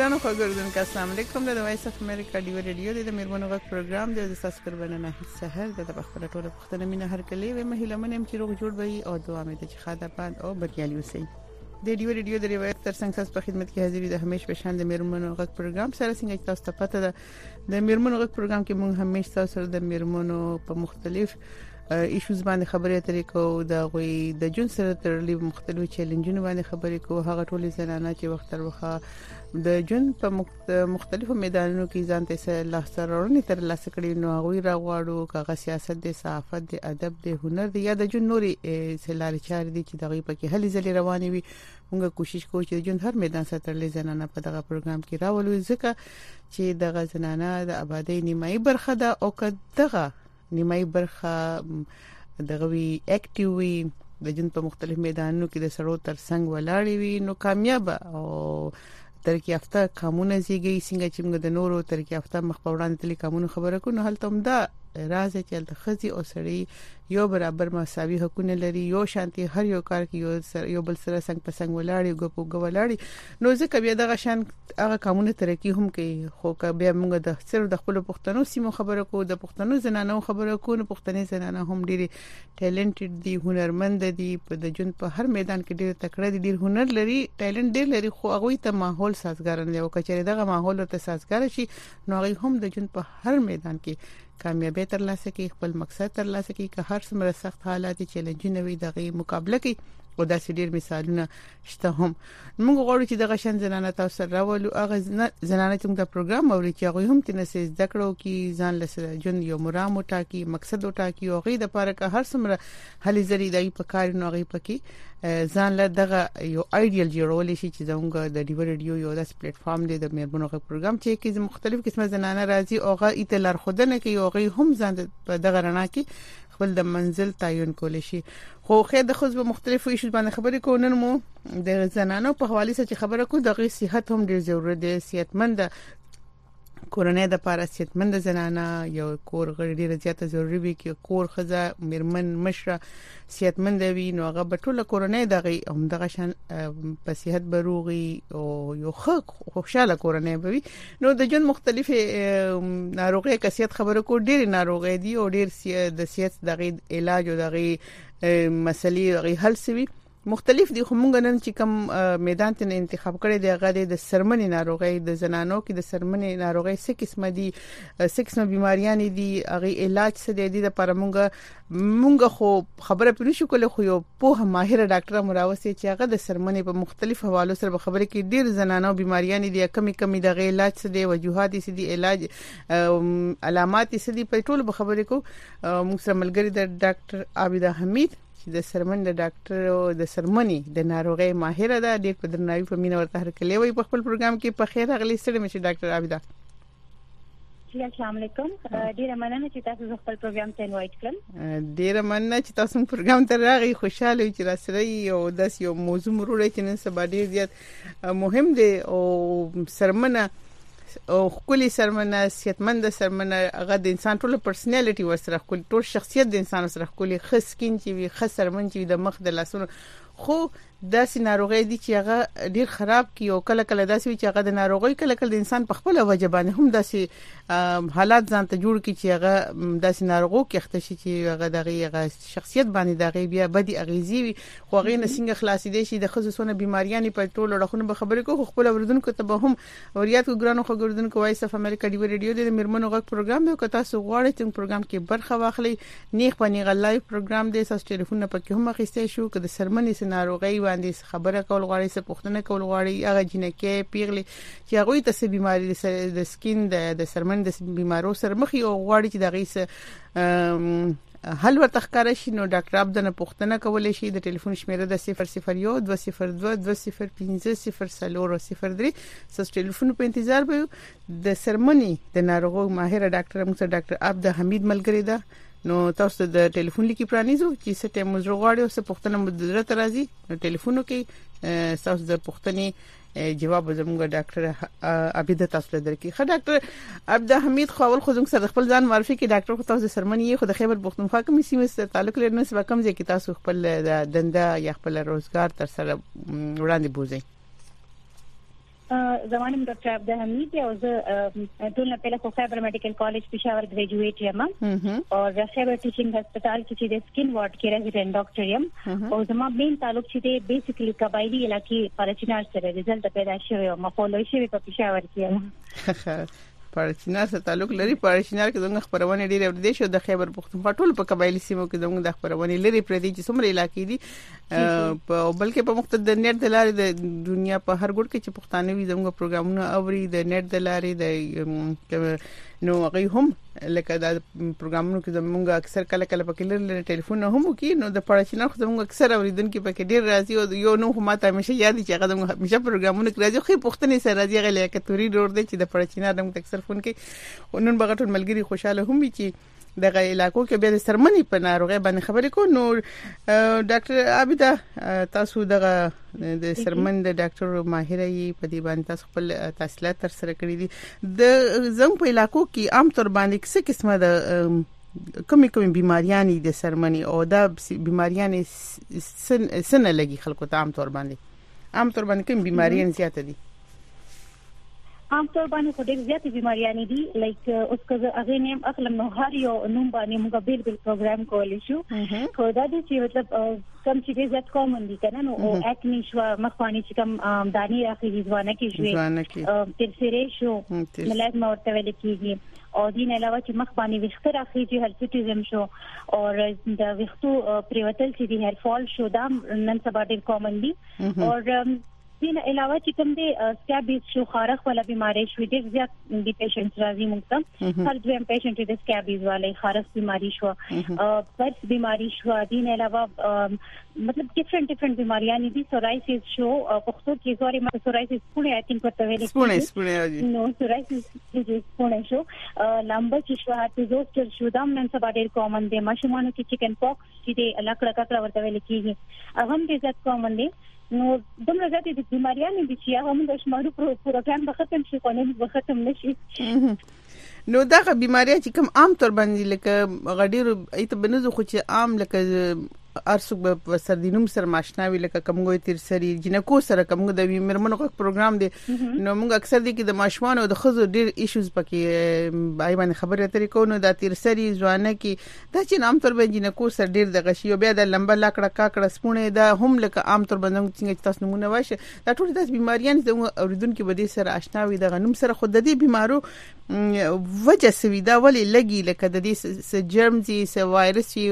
ګرانو خوږردونکو السلام علیکم د وایس اف امریکا دی ریډیو د میرمنو غږ پروګرام د تاسو قربانه نه سحر د خپل ټول پښتنه مینه هر کله وي مهله منم چې روغ جوړ وي او دعا مې د خاطر پاند او بریالي اوسئ د ریډیو د روایت تر څنګ تاسو په خدمت کې حاضر د همیش په شان د میرمنو غږ پروګرام سره څنګه تاسو ته پته ده د میرمنو غږ پروګرام کې موږ همیش تاسو سره د میرمنو په مختلف ایشوز باندې خبرې اترې کوو د غوي د جون سره تړلې مختلفو چیلنجونو باندې خبرې کوو هغه ټول زنانه چې وخت تر وخت د جون په مختلفو میدانونو کې ځان ته لاسرورنې تر لاسه کړي نو هغه راغواړو کاغه سیاست د صحافت د ادب د هنر د یا د جون نوري سلاري چار دي چې دغه پکې هلي ځلې رواني وي موږ کوشش کوو چې جون هر میدان سره تړلې زنانه په دغه پروګرام کې راولو ځکه چې دغه زنانه د آبادی نیمایي برخه ده او کداغه نیمایي برخه دغه وی اکټیو وی د جن په مختلف میدانونو کې د سړو تر څنګ ولاړی وي نو کامیاب او ترقی یافته قانون زیږي څنګه چې موږ د نورو ترقی یافته مخ په وړاندې تللی قانون خبره کوو نو هلته هم دا راز چې د خزي او سړی یو برابر مساوي حقوقونه لري یو شانتي هر یو کار کې یو بل سره څنګه په څنګه ولاړی ګوپو ولاړی نو ځکه بیا دغه شان هغه قانون ترقی هم کوي خو بیا موږ د صرف د خپل پښتنو سیمو خبره کوو د پښتنو زنانو خبره کوو نو پښتني زنانه هم ډېری ټیلنټډ دي هنرمند دي په د جون په هر میدان کې ډېر تکړه دي ډېر هنر لري ټیلنټ ډېر لري خو هغه ته ماحول سازګار نه او کچره دغه ماحول ته سازګار شي نو هغه هم د جون په هر میدان کې کامیابی تر لاسه کوي خپل مقصد تر لاسه کوي که هر څومره سخت حالات چیلنجونه وي دغه مقابله کوي او دا ډېر مثالونه شته هم موږ غواړو چې دغه شان زنانه تاسو سره راولو هغه زنانه چې موږ پروګرام اوري چې هغه هم تنه زده کړو کې ځان له جون یو مرام وټاکي مقصد وټاکي او غي د پاره که هر څومره هلي زری دای په کار نو غي پکې ځان له دغه یو ایډیال جوړول شي چې زموږ د ډیو ریډیو یو داس پلیټ فارم دی د میرمنو غږ پروګرام چې کې مختلف قسمه زنانه راځي او غي ته لارښودنه کوي او غي هم ځان په دغه رڼا کې خپل د منزل تعین کول شي خو خې د خو په مختلفو ایشوز باندې خبرې کوو نن مو د زنانو په حواله سره خبره کوو د غي صحت هم ډیر ضروري دی صحتمند کورنۍ د پاره صحتمند زنانه یو کور غړي ډیره زیاته ضروری وي کې کور خزه میرمن مشره صحتمند وي نو هغه په ټوله کورنۍ دغه هم دغه شان په صحت بروغي او یو خوشاله کورنۍ وي نو د جن مختلف ناروغي کسيت خبره کو ډیر ناروغي دي او ډیر د صحت دغه علاج او دغه مسلې غي حل سوي مختلف دي خو مونږ نن چې کوم میدان ته انتخاب کړی دی هغه د سرمنې ناروغي د زنانو کې د سرمنې ناروغي څه قسمه دي څه قسمه بیماریاں دي هغه علاج څه دی د لپاره مونږ خو خبره پېښ شو کله خو یو په ماهر ډاکټر مراوسي چې هغه د سرمنې په مختلف حوالو سره خبره کې ډیر زنانو بیماریاں دي کمی د علاج څه دی وجوهات څه دي علاج علامات څه دي په ټول خبرې کو موږ سره ملګری د ډاکټر عابده حمید د سرمن د ډاکټر او د سرمنې د ناروغي ماهر ده د پدرناوي په مینه ورته هر کله وي په خپل پروګرام کې په خیر اغلی سره مې ډاکټر عابده السلام علیکم ډیره مننه چې تاسو خپل پروګرام ته انوایټ کړم ډیره مننه چې تاسو پروګرام ته راغی خوشاله چې راسره یو داس یو موضوع مرور چې نن سبا ډیر زیات مهم دی او سرمنه او خپل سرمنه صحتمند سرمنه هغه د انسان ټول پرسنالټي ورسره خپل ټول شخصیت د انسان سره خپل خسکین چې وي خسرمن چې د مخ د لاسونو خو داسې ناروغي دي چې هغه ډیر خراب کی او کله کله داسې وي چې هغه د ناروغي کله کله د انسان په خپل وجه باندې هم داسې حالات ځان ته جوړ کی چې هغه داسې ناروغو کې اخته شي چې هغه دغه شخصیت باندې دغه بیا بدی اغیزي وي خو هغه نه څنګه خلاصې دي شي د خصوصونه بیماریاں په ټولو ډخونه به خبرې کو خپل اوردونکو ته به هم اوریات کو ګرانو خو ګردونکو وایس اف امریکا دی ریډیو د میرمنو غږ پروګرام دی که تاسو غواړئ چې پروګرام کې برخه واخلئ نیغ په نیغه لایو پروګرام دی تاسو ټلیفون په کې هم اخیستئ شو که د سرمنې ناروغي باندې خبره کول غواړي څه پوښتنه کول غواړي هغه جنکه پیغلي چې هغه ته څه بیماری د سکین د سرمن د بیمارو سره مخ یو غواړي چې دغه څه حل ورته ښکار شي نو ډاکټر عبدنه پوښتنه کولای شي د ټلیفون شمیره د 001 202 205 003 سس ټلیفون په انتظار به د سرمنې د ناروغو ماهر ډاکټر موږ ډاکټر عبد حمید ملګری ده نو تاسو د ټلیفون لیکي پرانیزو چې څه ټیم مزر غواړي او څه پوښتنه مدیریت راځي نو ټلیفونو کې تاسو د پوښتنې جواب زموږ ډاکټر عبیده تاسو درکې خا ډاکټر عبد حمید خو اول خو زموږ سره خپل ځان معرفي کې ډاکټر خو تاسو سرمنې خو د خیبر پښتونخوا کوم سیمه سره تعلق لري نو سبا کوم ځای کې تاسو خپل د دنده یا خپل روزګار تر سره وړاندې بوزئ زمانم ډاکټر عبد الحمید او زه ټول نه پهله خیبر میډیکل کالج پېښور ګریجویټ یم او خیبر ټیچینګ هسپتال کې چې د سکین وارډ کې ریزیډنټ ډاکټر یم او زما مین تعلق چې د بیسیکلی قبایلی علاقې پرچینار سره رزلټ پیدا شوی او مقاله شوی په پېښور کې پرچینار سره تعلق لري. پرچینار کې دغه خبرونه ډیره ورته شو د خیبر پختونخوا ټول په قبایلی سیمو کې دغه د خبرونه لري پر دې چې څومره علاقې دي په بلکې په مختلف د نت د لارې د دنیا په هر ګوټ کې چې پښتانه وي زموږ پروګرامونه اوري د نت د لارې د نو هغه هم لکه د پروګرامونو کې زموږ اکثر کله پکې لري ټلیفون هم کوي نو د پرچینار خو زموږ اکثر اوریدونکو پکې ډیر راځي او یو نو هم ماته همیشه یاد چې هغه زموږ همیشه پروګرامونه کوي خو پښتنې سره راځي غلې کتوري ډور دی چې د پرچینار زموږ اکثر فون کوي نن بغټون ملګری خوشاله هم وي چې دغه علاقو کې بیا د سرمنی په ناروغي باندې خبرې کو. نو ډاکټر عابده تاسو دغه د سرمن د ډاکټر ماهر یې په دې باندې تاسو خپل تحصیلات تر سره کړی دي د زم په علاقو کې عام طور باندې څه قسمه د کومې بیماریاں د سرمنی او دا بیماریاں سن لګي خلکو ته عام طور باندې کوم بیماریاں زیات دي؟ عام طور باندې خو ډېر زیاتې بیماریاں دي لایک اوس که هغه نیم اخلم نو هر یو نوم باندې موږ بیل پروګرام کولی شو خو دا د چې مطلب کم چې زیات کومن دي کنه نو اکنی شو مخوانی چې کم دانی راخي ځوانه کې شوې ترسره شو ملازمه ورته ویل کېږي او دین علاوه چې مخ باندې وختره راخي چې هرسټیزم شو او د وختو پریوتل چې دی هر فال شو دا نن سبا ډېر کومن دي او دین علاوه چې کوم دي سکابیز شو خارخ ولا بیماری شو ډېر زیات دي پیشنټ راځي موږ ته هر دویم پیشنټ د سکابیز والے خارخ بیماری شو پرس بیماری شو دین علاوه مطلب ډیفرنٹ بیماریاں دي سورایسس شو پختو کې زوري ما سورایسس پونه آی تھنک ورته ویل سپونه نو سورایسس چې پونه شو لامبا چې شو هارټوزوسټر شو دا نن سبا ډېر کومن دي ماشومانو کې چکن پاکس چې لکړه ورته ویل کېږي هغه هم ډېر زیات کومن دي. نو دومره زیاتې د بیماریاں دي چې هغه موږ شمارو پروګرام به ختم شي خو نه به ختم نشي. نو دا بیماریاں چې کوم عام طور باندې لکه غډیر ایت بنځو خو چې عام لکه ارسو په سردینوم سره ماشناوي لکه کومګوي تیر سری جنکو سره کومګ د میرمنو پروګرام دی نو موږ اکثر دي کې د ماشومان او د خزو ډیر ایشوز پکې بای باندې خبرې اترې کوو نو د تیر سری ځوانه کې دا چې عام طور باندې جنکو سره ډیر د غشي او بیا د لمبا لاکړه کاکړه سپونه دا هم لکه عام طور باندې څنګه تاسو نمونه واشه دا ټول د بیماریاں د اوریدونکو بده سره آشناوي د غنوم سره خود د دې بیمارو وجه سوي دا ولې لګي لکه د دې جرمزي س وایرسي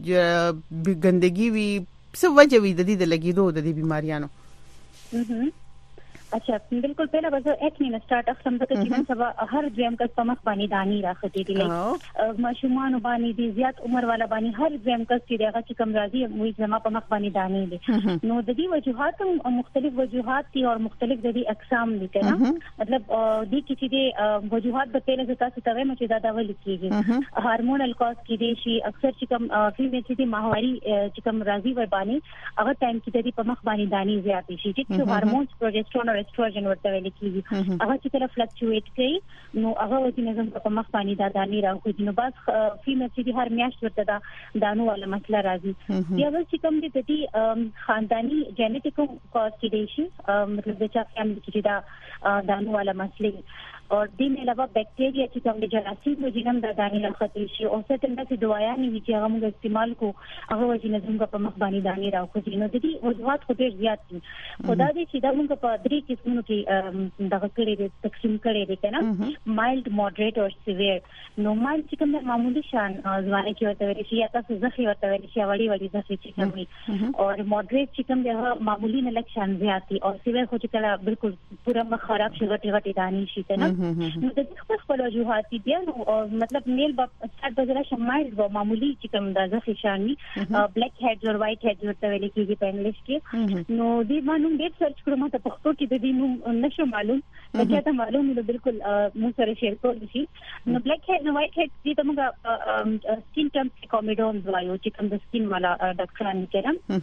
ګندګي وي څه وجه وي د دې د لګیدو د دې بیماریانو؟ اچھا بالکل پہلا بس ایک نہیں سٹارٹ اخلم ته چې سبا هر دویم کس په مخ باندې دانی راختی دي لکه ماشومان باندې دي زیات عمر والا باندې هر دویم کس چې دغه چې کم راځي موږ زما په مخ باندې دانی دي نو د دې وجوهات مختلف وجوهات دي او مختلف د دې اقسام دي کنه مطلب دي چې دي وجوهات په پیله ځکه چې تاسو مچ دا ول کېږي هارمونل کاز کې دي شي اکثر چې کم فیمیل چې دي ماهواري چې کم راځي ور باندې هغه ټایم کې د په مخ باندې دانی زیات شي چې هارمونز پروجسترون ایسټروجن ورته ویل کېږي هغه چې کله فلکچویټ کوي نو هغه وتی نظم په مخ باندې دا دانی راوځي نو بس فیمیل چې هر میاشت ورته دا دانو والا مسله راځي یا ول چې کوم دي خاندانی جینیټیک کاز کې دي شي مطلب د چا فیملی کې دا دانو والا مسله اور دین علاوه بیکټیریا چې کوم د جراثیم د جنم د دانی راختی شي او څه څنګه چې دوايانې وی چې هغه موږ استعمال کو هغه وجه نظم په مخ باندې دانی راوځي نو د دې وجوهات خو ډېر زیات دي خدا دې چې دا موږ په درې قسمونو کې دغه کړي دي تقسیم کړي دي کنه مایلډ مودریټ او سیویر نو مایلډ چې کوم معمولی شان ځوانه کې ورته ویل شي یا تاسو زخي ورته ویل شي وړي زخي چې کومي او مودریټ چې کوم د معمولی نه لک شان زیات دي او سیویر خو چې کله بالکل پورا مخ خراب شي غټي دانی شي کنه نو د خپل وجوهات دي نو مطلب میل با ستارت بزرا شمایل با معمولی چې کوم د زخی شانی بلیک هیډز او وایټ هیډز ورته ویل کېږي په انګلیش کې نو دې باندې ډېر سرچ کړم ته پښتو کې د دې نوم نشو معلوم چې ته معلوم نو بالکل مو سره شیر کول شي نو بلیک هیډز او وایټ هیډز دې ته موږ سکین ټمپ کومیډون وایو چې کوم د سکین والا ډاکټران کړم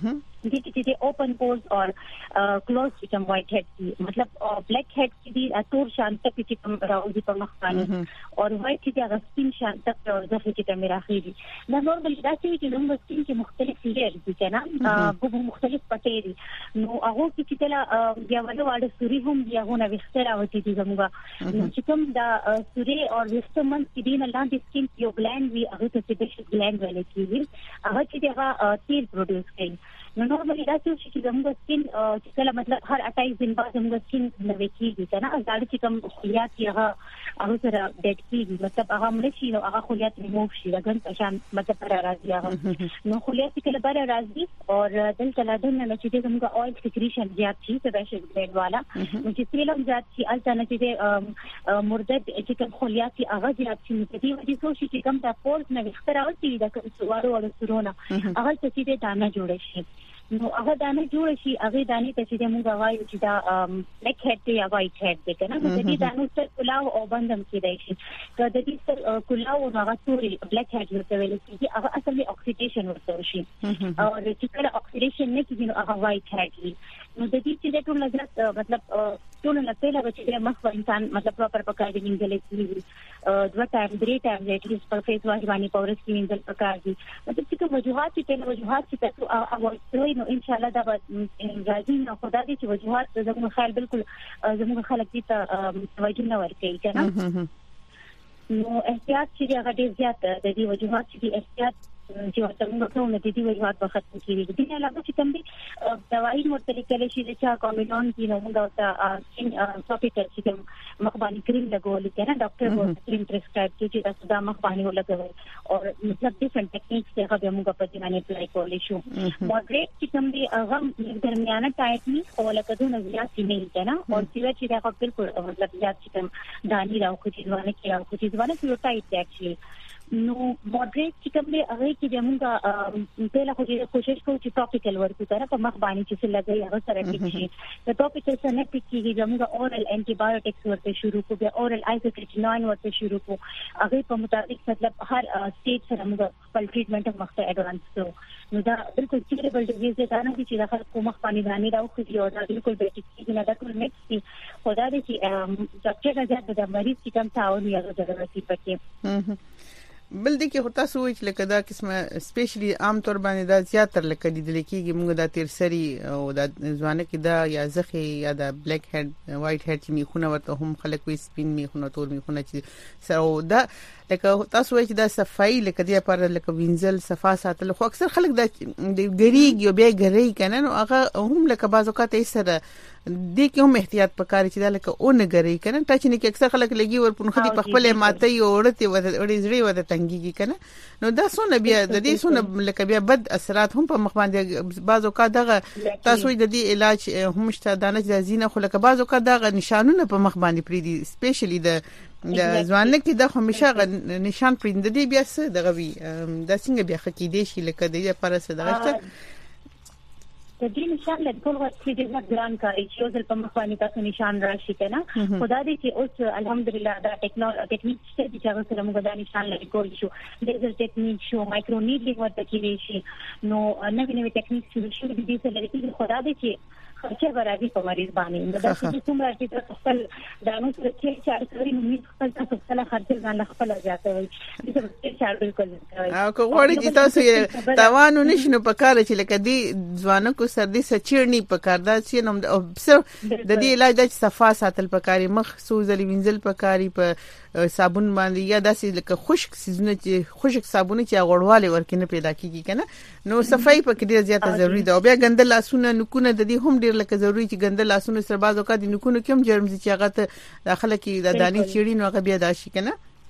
دي چې اوپن پورز او کلوز چې کوم وایټ هډ دي مطلب بلیک هډ چې دي تور شانت کې کوم راوځي په مخ باندې او وایټ چې هغه سپین شانت او ځکه چې کوم راخېږي دا نورمالي دا چې موږ سپین کې مختلف لیئر دي کنه په مختلف پټې دي نو هغه چې تلا بیا وړه سوري هم بیا هونه وختره وتی دي زموږ چې کوم دا سوري او وستمن چې دین لاندې سکین یو ګلند وی هغه ته سپیشل ګلند ویل کیږي هغه چې هغه تیل پروډوس کوي نو نورمالي دا چې زموږ سکین چې کله مطلب هر 28 دن بعد زموږ سکین نوې کیږي کنه دا چې کوم خلیات هغه سره ډیټ کیږي مطلب هغه ملشي نو هغه خلیات ریموو شي لګن پشان مطلب پر راځي هغه نو خلیات کله بار راځي او دلته لادن نه چې زموږ اویل سکریشن زیات شي سپیشل ګریډ والا نو چې سیلم زیات شي الته چې مرده چې کوم خلیات هغه زیات شي په دې وجه سوشي چې کوم د فورس نه اختراوي د وړو سرونه هغه چې دانه جوړ شي نو هغه دانه جوړ شي هغه دانه ته چې موږ وایو چې دا بلیک هډ دی یا وایټ هډ دی کنه د دې دانو سره کلاو او بندم کیدای شي که د دې سره کلاو او هغه توري بلیک هډ ورته ویل کیږي هغه اصلي اکسیډیشن ورته شي او چې کله اکسیډیشن نه کیږي نو هغه وایټ هډ دی نو د دې چې ټول نظر مطلب ټول نه پیله چې مخ انسان مطلب پراپر پکار دی منځل کیږي 2 ټایم 3 ټایم ایت لیست پر فیس واش باندې پاورس کې منځل پکار دی مطلب چې کوم وجوهات چې تاسو او نو ان شاء الله دا راځي نو خدای دې چې وجوهات زموږ خیال بالکل زموږ خلک دې ته توجه نه ورکوي کنه نو احتیاط چې هغه ډیر زیات د دې وجوهات چې احتیاط چې ورته موږ کوو نو د دې وجوهات په ختم کیږي د دې علاوه چې کوم دي دوايي مرتلک کله شي چې کومینون کې نو موږ ته ټاپیکل چې مخ باندې کریم لګول کنه ډاکټر وو کریم پرسکرایب چې تاسو دا مخ باندې ولګوي او مطلب ډیفرنٹ ټیکنیکس څخه به موږ په دې باندې اپلای کولای شو مودریټ چې کوم دي هغه درمیانه ټایپ نه او لکه دونه زیات نه کنه او چې دا بالکل مطلب زیات چې کوم دانی راوخو چې ځوانه کې راوخو چې ځوانه کې ټایپ دی نو مودریټ چې کوم دی هغه کې موږ په لاره کې کوشش کوو چې ټاپیکل ورکو تر په مخ باندې چې لګي هغه سره ټیک شي د ټاپیکل سره نه ټیک کیږي موږ اورل انټي بایوټکس ورته شروع کوو بیا اورل آیزوکریټیناین ورته شروع کوو هغه په مطابق مطلب هر سټیج سره موږ خپل ټریټمنټ مخته اډوانس کوو نو دا بالکل کیریبل ډیزیز دی دا نه چې د خلکو مخ باندې دانی راوخي او دا بالکل به ټیک کیږي نه دا ټول مکس دي خدای دې چې ډاکټر راځي د مریض چې کوم تعاون یې ضرورت پکې بل دي کې هوتا سوچ لکه دا قسمه سپیشلی عام طور باندې دا زیاتره لکه لیدل کېږي موږ دا تیر سری او دا ځوانه کې دا یا زخه یا دا بلیک هډ وایټ هډ چې میخونه ورته هم خلک وي سپین میخونه تور میخونه چې سو دا لکه تاسو وایي چې دا صفائی لکه دی پر لکه وینځل صفا ساتل خو اکثر خلک دا ګریږي او بیا ګری کنه نو هغه هم لکه بعض اوقات یې سره دې کې هم احتیاط پکاري چې دا لکه اون ګری کنه ټاچ نه کې اکثر خلک لګي ور په خدي په خپل ماته یو ورته وړي زړی وته تنګيږي کنه نو دا سونه بیا د دې سونه لکه بیا بد اثرات هم په مخ باندې بعض اوقات دغه تاسو د دې علاج هم شته دانه ځینه خو لکه بعض اوقات دغه نشانونه په مخ باندې پریدي سپیشلی د ځوانه کې د همیشه نشان پریند دي بیا څه دغه وی د څنګه بیا خکې دي شي لکه د لپاره څه دغه د دې نشان له ټول وخت کې د ګران کاری چې یو ځل په مخ باندې تاسو نشان راشي کنه خدای دې چې اوس الحمدلله دا ټیکنیک چې هغه سره موږ دا نشان لري کول شو لیزر ټیکنیک شو مایکرو نیډلینګ ورته کېږي شي نو نوې ټیکنیک شو د دې سره لري خدای دې چې خرچه برابرۍ په مریض باندې دا چې څومره چې تاسو خپل دانو سره چې چار کوي نو خپل تاسو خپل خرچه ځان خپل زیاتوي چې چار بالکل او کو وړي چې تاسو توانو نشنو په کار چې لکه دی ځوانو کو سر دي سچړنی په کار دا چې نو د دې علاج د صفا ساتل پکاري مخ سوزل وینځل پکاري په صابون باندې یا داسې لکه خشک سيزونه چې خشک صابونه چې غوړواله ورکنه پیدا کیږي کنه نو صفائی په کې ډیره زیاته ضروری ده او بیا ګندل لاسونه نکونه د دې هم ډیر لکه ضروری چې ګندل لاسونه سره بعض اوقات نکونه کوم جرم چې هغه ته داخله کې د دانی چيړي نو هغه بیا داشي کنه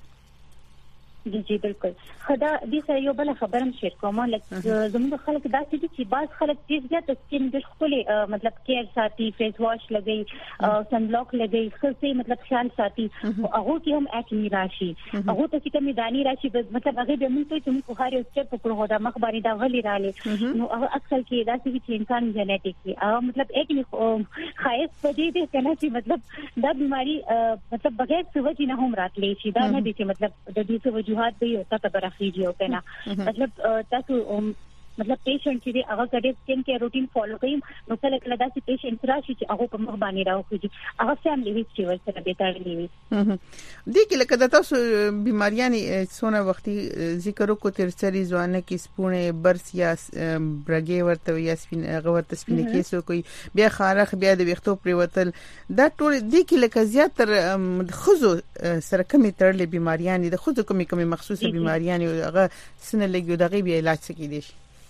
جی بالکل خدا دې سره یو بل خبرم شیر کوم لکه زموږ خلک داسې دي چې بعض خلک چې زیات سکین د خپل مطلب کیر ساتي فیس واش لګي سن بلاک لګي خصوصي مطلب خیال ساتي هغه کې هم اکنی راشي هغه ته چې کوم دانی راشي مطلب هغه به موږ ته موږ خاري او چې په کړو دا مخبري دا غلي رااله نو هغه اکثر کې داسې چې انسان جنیټیک دی مطلب اکنی خاص پدې دي کنه چې مطلب دا بیماری مطلب بغیر څه وجې نه هم راتلی شي دا نه دي چې مطلب د دې څه وجوهات دی او تاسو برخېږي او کنه مطلب تاسو مطلب پیشنټ چې هغه کډې سکین کې روټین فالو کوي نو کله کله داسې پیشنټ راشي چې هغه په مخ باندې راوځي هغه فیملی هیڅ ورسره به تړلې وي دې کې لکه د تاسو بیماریاں سونه وختي ذکر وکړو تر سری ځوانه کې سپونه برس یا برګي ورته یا سپین هغه ورته سپین کیسو کوي بیا خارخ بیا د وختو پریوتل دا ټول دې کې لکه زیات تر خزو سره کمی تړلې بیماریاں دي خزو کمی مخصوصه بیماریاں هغه سن لګي دغه بیا علاج سکی دي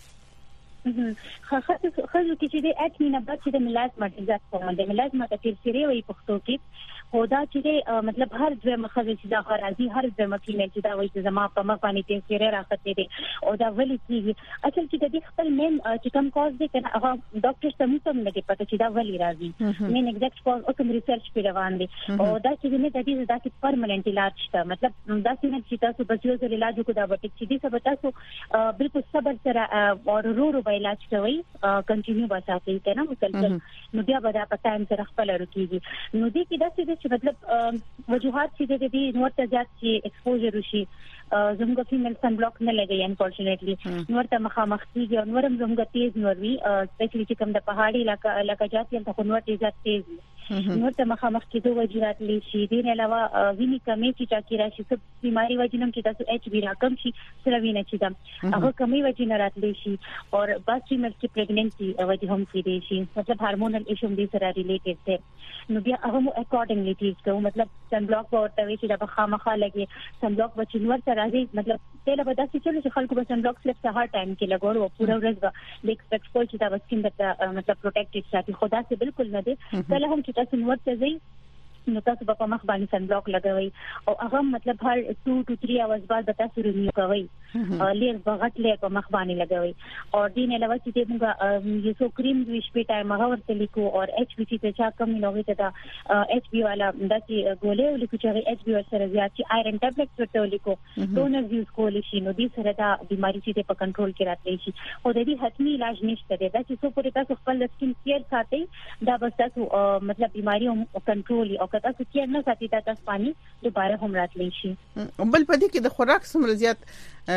خاصه کې چې د اټمینه بعد چې د ملازمت ځات کوم د ملازمت تیر سری وي پښتو کې خدا چې مطلب هر ځای مخه چې دا راځي هر ځای مخې نه چې دا وایي چې زما په مخ باندې تیر سری راخته دي او دا ولې کیږي اصل کې د دې خپل مین چې کوم کاز دی کنه هغه ډاکټر سم نه دی پته چې دا ولې راځي مین ایگزیکټ کاز او کوم ریسرچ په روان دي او دا چې نه د دې د پرمننت علاج شته مطلب دا چې تاسو په یو ځل علاج کو دا وټ چې دې سبا تاسو بالکل صبر سره او ورو علاج کوي کنټینیو باساتي کنه مسلسل نو بیا به دا په ټایم سره خپل ورکیږي نو دې کې دا چې مطلب وجوهات چې د دې نور ته ځات چې ایکسپوژر وشي زموږ فیمیل سن بلاک نه لګي انفورچونټلی نور ته مخامخ کیږي او نورم زموږ تیز نور وی سپیشلی چې کوم د پهاړي علاقه جاتي ته نور تیز تیز نور ته مخامخ کیدو وجرات لشي دین علاوه ویني کمی چې چاکی راشي څه بیماری وجنم چې تاسو ایچ بی راکم شي سره ویني چې دا هغه کمی وجنه راتلی شي او بس فیمیل کې پریګننسي وجه هم کیدي شي مطلب هارمونل ایشو دې سره ریلیټډ دی نو بیا هغه مو اکورډنګلی ټیک کوو مطلب سن بلاک ورته وی چې دا خامخا لګي سن بلاک بچنور سره راځي مطلب تل به داسې چې خلکو به سن بلاک سلیپ ته هر ټایم کې لګول او پورا ورځ به ایکسپیکټ کول چې دا وسکین د مطلب پروټیکټډ ساتي خدا سے بالکل نه دی کله هم چې تاسو ورته ځئ نو تاسو په مخ باندې سن بلاک لګوي او هغه مطلب هر 2 to 3 اورز بعد تاسو رینیو کوي لیر بغټ لیر په مخ باندې لګوي او دین علاوه چې موږ یو څو کریم د شپې ټایم هغه ورته لیکو او ایچ بی ټی ته چا کم نه وي ته ایچ بی والا د چې ګولې لیکو چې ایچ بی سره زیات چې آیرن ټابلیټس ورته لیکو ډونر یوز کول شي نو دې سره دا بیماری چې په کنټرول کې راتلی شي او د دې حتمی علاج نشته دی دا چې څو پورې تاسو خپل سکین کیر ساتي دا بس تاسو مطلب بیماری کنټرول او تاسو کیر نه ساتي تاسو پانی دوباره هم راتلی شي بل پدې کې د خوراک سم زیات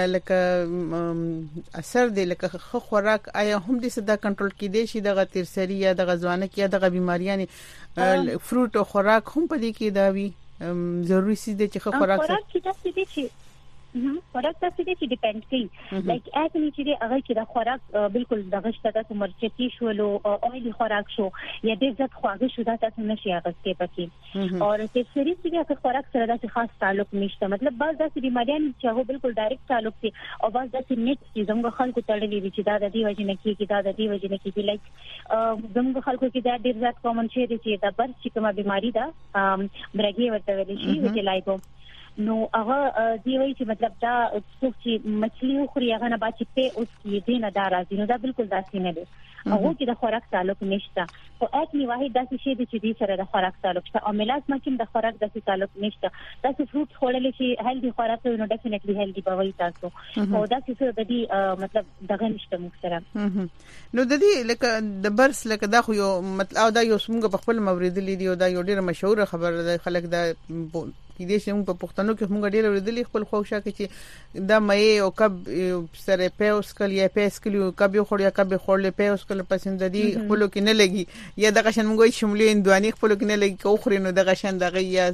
لکه اثر دی لکه خو خوراک آیا هم دې صدا کنټرول کې دی شي د تیرسری یا د غزوانه کې د بیماریاں فروټ او خوراک هم پدې کې دا وی ضروري سي دي چې خوراک کې تاسو دې شي خوراک تاسو دې چې ډیپند کوي لایک اته چې هغه چې د خوراک بالکل دغه شته تاسو مرچکی شولو او اویلی خوراک شو یا دې ځکه خواږه شو دا تاسو نشي اغسته پکې او چې سری چې خوراک سره د خاص تعلق نشته مطلب بعض داسې بیماریاں چې هغه بالکل ډایرکټ تعلق دي او بعض داسې نیټ چې زموږ خلکو تړلې دي چې دا د دې وجه نه کیږي دا د دې وجه نه کیږي لایک زموږ خلکو کې دا ډیر زیات کامن شي چې دا برس چې کومه بیماری ده برګي ورته ویل شي چې لایبو نو هغه دی وی چې مطلب دا څوک چې مچھلی خوري هغه نه باندې په اوس کې دې نه دارازي نو دا بالکل داسې نه دي هغه کې د خوراک تعلق نشته او اټنی واحد داسې شی دی چې دې سره د خوراک تعلق شته او ملازمه کې د خوراک داسې تعلق نشته تاسو فروټ خورل شي هیلدي خوراک نو ډیفینټلی هیلدي بوي تاسو او دا څه د دې مطلب دغه نشته مخسره نو د دې لکه د برس لکه دا خو یو مطلب او دا یو څنګه په خپل مورید لیدي او دا یو ډیره مشهور خبره ده خلک دا کې دې شم په پښتنو کې موږ ډېر ورېدلې خپل خوښه کې چې دا مې او کب سره پیوس کل یا پیس کلیو کب یو خوریا کب خورلې پیوس کل پسند دي خپل کې نه لګي یا دغه شن موږ شمولې اندواني خپل کې نه لګي کو خوري نو دغه شن دغه یا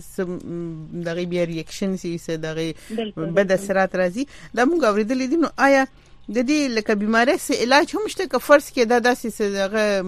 دغه بیا ریاکشن سي دغه بد اثرات راځي دا موږ ورېدلې دي نو آیا د دې لکه بیماری سه علاج هم شته که فرض کې دا داسې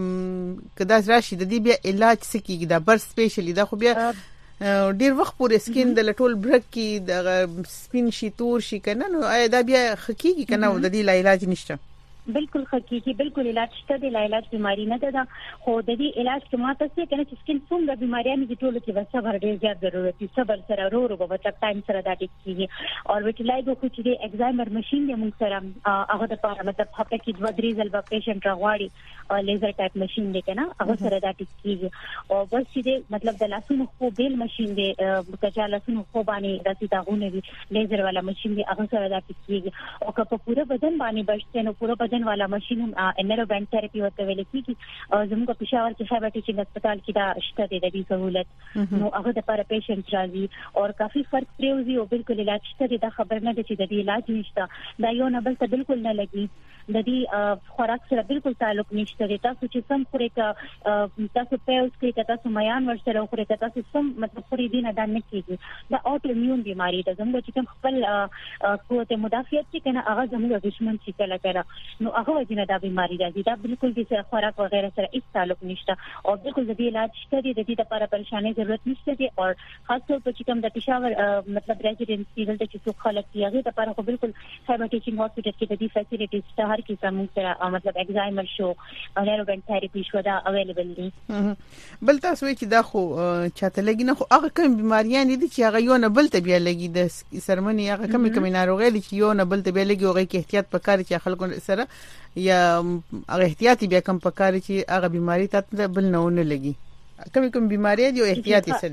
دغه کدا راشي د دې بیا علاج سکیږي دا بر سپیشلی دا خو بیا ډیر وخت پورې سکین د لټول برک کې د سپین شي تور شي کنه نو آیا دا بیا حقيقي کنه د دې علاج نشته بالکل حقيقي بالکل علاج شته د علاج بیماری نه ده خو د دې علاج کې ماته څه کنه چې سکین څومره بیماریاں دي ټول کې صبر ډیر زیات ضرورت دي صبر سره ورو به وخت ټایم سره دا ټیک کیږي او ویټلایګو خو چې د ایگزامر ماشين دی موږ سره هغه د پاره مطلب هفته کې 2-3 ځل به پیشنټ راغواړي لیزر ټایپ ماشين دی کنه هغه سره دا ټیک کیږي او بس چې مطلب د لاسونو خو بیل ماشين دی کچا لاسونو خو باندې راځي داغونه دي لیزر والا ماشين دی هغه سره دا ټیک کیږي او که په پوره بدن باندې بشته نو پوره بدن والا ماشين انرو بانډ تھراپي ورته ویل کیږي زموږ په پېښور کې هغه ټیچینګ هسپتال کې دا شته د دې سہولت نو هغه د لپاره پیشنټ راځي او کافي فرق پریوزي او بالکل علاج شته د خبر نه چې د دې علاج نشته دا یو نه بل ته بالکل نه لګي د دې خوراک سره بالکل تعلق نشته دی. تاسو چې سم خوري تاسو پیوس کې تاسو میان ورسره خوري تاسو سم مطلب خوري دي نه دا نه کیږي. دا اوټو ایمیون بیماری ده. زموږ چې خپل قوت مدافعت چې کنه هغه زموږ دشمن چې کله کړه نو هغه وجنه دا بیماری راځي. دا بالکل د خوراک وغیرہ سره هیڅ تعلق نشته او بالکل د علاج شته دي. د دې لپاره پریشانی ضرورت نشته دي او خاص طور په چې کوم د پېښور مطلب ریزیډنسي دلته چې څوک خلک دی هغه لپاره خو بالکل هایبر ټیچینګ هاسپټل کې د دې فیسیلیټیز ته هر قسم سره مطلب ایگزایمر شو نیروبند تھراپي شو دا اویلیبل دي. بل تاسو چې دا خو چاته لګي نه خو هغه کوم بیماریاں دي چې هغه یو نه بل ته بیا لګي د سرمنې هغه کوم ناروغي چې یو نه بل ته بیا لګي هغه کې احتیاط پکار چې خلکو سره یا هغه احتیاطي بیا کم پکار چې هغه بیماری ته بل نه لګي. کوم بیماری دی او احتیاطي څه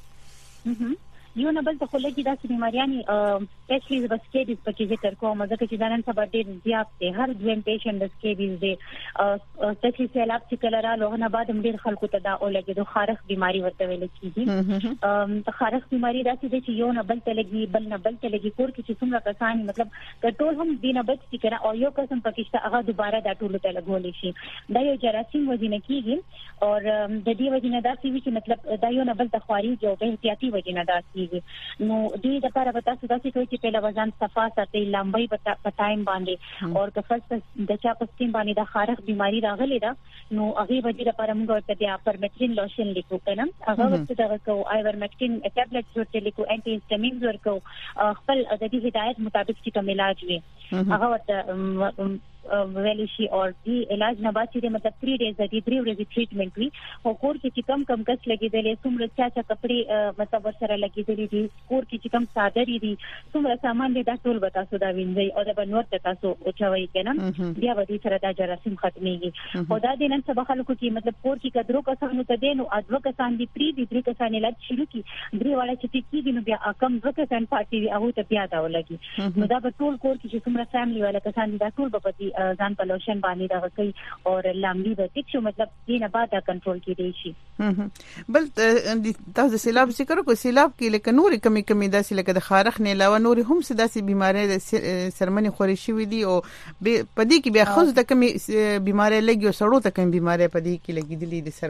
دي؟ یو نه بل ته خو لګي دا بیماریاں اسپیشلی د سکیبیز په کې ذکر کوم ځکه چې نن سبا ډېر زیات دي. هر دویم پیشنټ د سکیبیز دی. اسپیشلی سیلاب چې کله را لوغه بعد ډېر خلکو ته دا ولګي د خارخ بیماری ورته ویل کیږي. د خارخ بیماری راځي چې یو نه بل ته لګي بل نه بل ته لګي. کور کې چې څومره کسان مطلب ټول هم دینه بچ چې کړه او یو قسم پکې هغه دوباره دا ټول ته لګول شي. دا یو جراثیم وجنه کیږي او د دې وجنه دا چې مطلب دا یو نه بل ته خواري جو به احتیاطي وجنه دا کیږي. نو دې د لپاره پتا څه داسې کوي چې په لوازان صفا ساتي لمبي په ټایم باندې او که فرض د چا په سکین باندې د خارخ بیماری راغلی دا نو هغه وجې لپاره موږ ورته د پرمټرین لوشن لیکو کنه هغه ورته دغه کو آیورمکټین ټابلیټس ورته لیکو انټي هیسټامینز ورکو خپل د دې هدایت مطابق چې کوم علاج وي هغه ورته ویلی شي او دی علاج نه بعد چې مطلب 3 ډیز د 3 ورځې ټریټمنټ وی او کور کې چې کم کس لګیدلې څومره چا کپڑے مطلب ورسره لګیدلې دي کور کې چې کم صادرې دي څومره سامان دي دا ټول به تاسو دا وینځي او دا بنور ته تاسو او چوي کنه بیا به دې سره دا جراثیم ختميږي. او دا د نن سبا خلکو کې مطلب کور کې کډرو کسانو ته دینو ادو کسان دي پری دي 3 کسان علاج شروع کی 3 والا چې کېږي نو بیا کم 2 کسان پاتې وي هغه ته بیا دا ولګي. نو دا به ټول کور کې چې څومره فیملی والا کسان دي دا ټول به پتی ځان په لوشن باندې دا کوي او لامبي به ټیک شو مطلب دې نه بعد کنټرول کېدی شي. بل تاسو سیلاب ذکر کو سیلاب کې لکه نور کمی داسې لکه د خارخ نه علاوه نور هم څه داسې بیماری د سرمنې خوري شوې دي او په دې کې بیا خو د کمی بیماری لګي او سړو ته کمی بیماری په دې کې لګیدلې د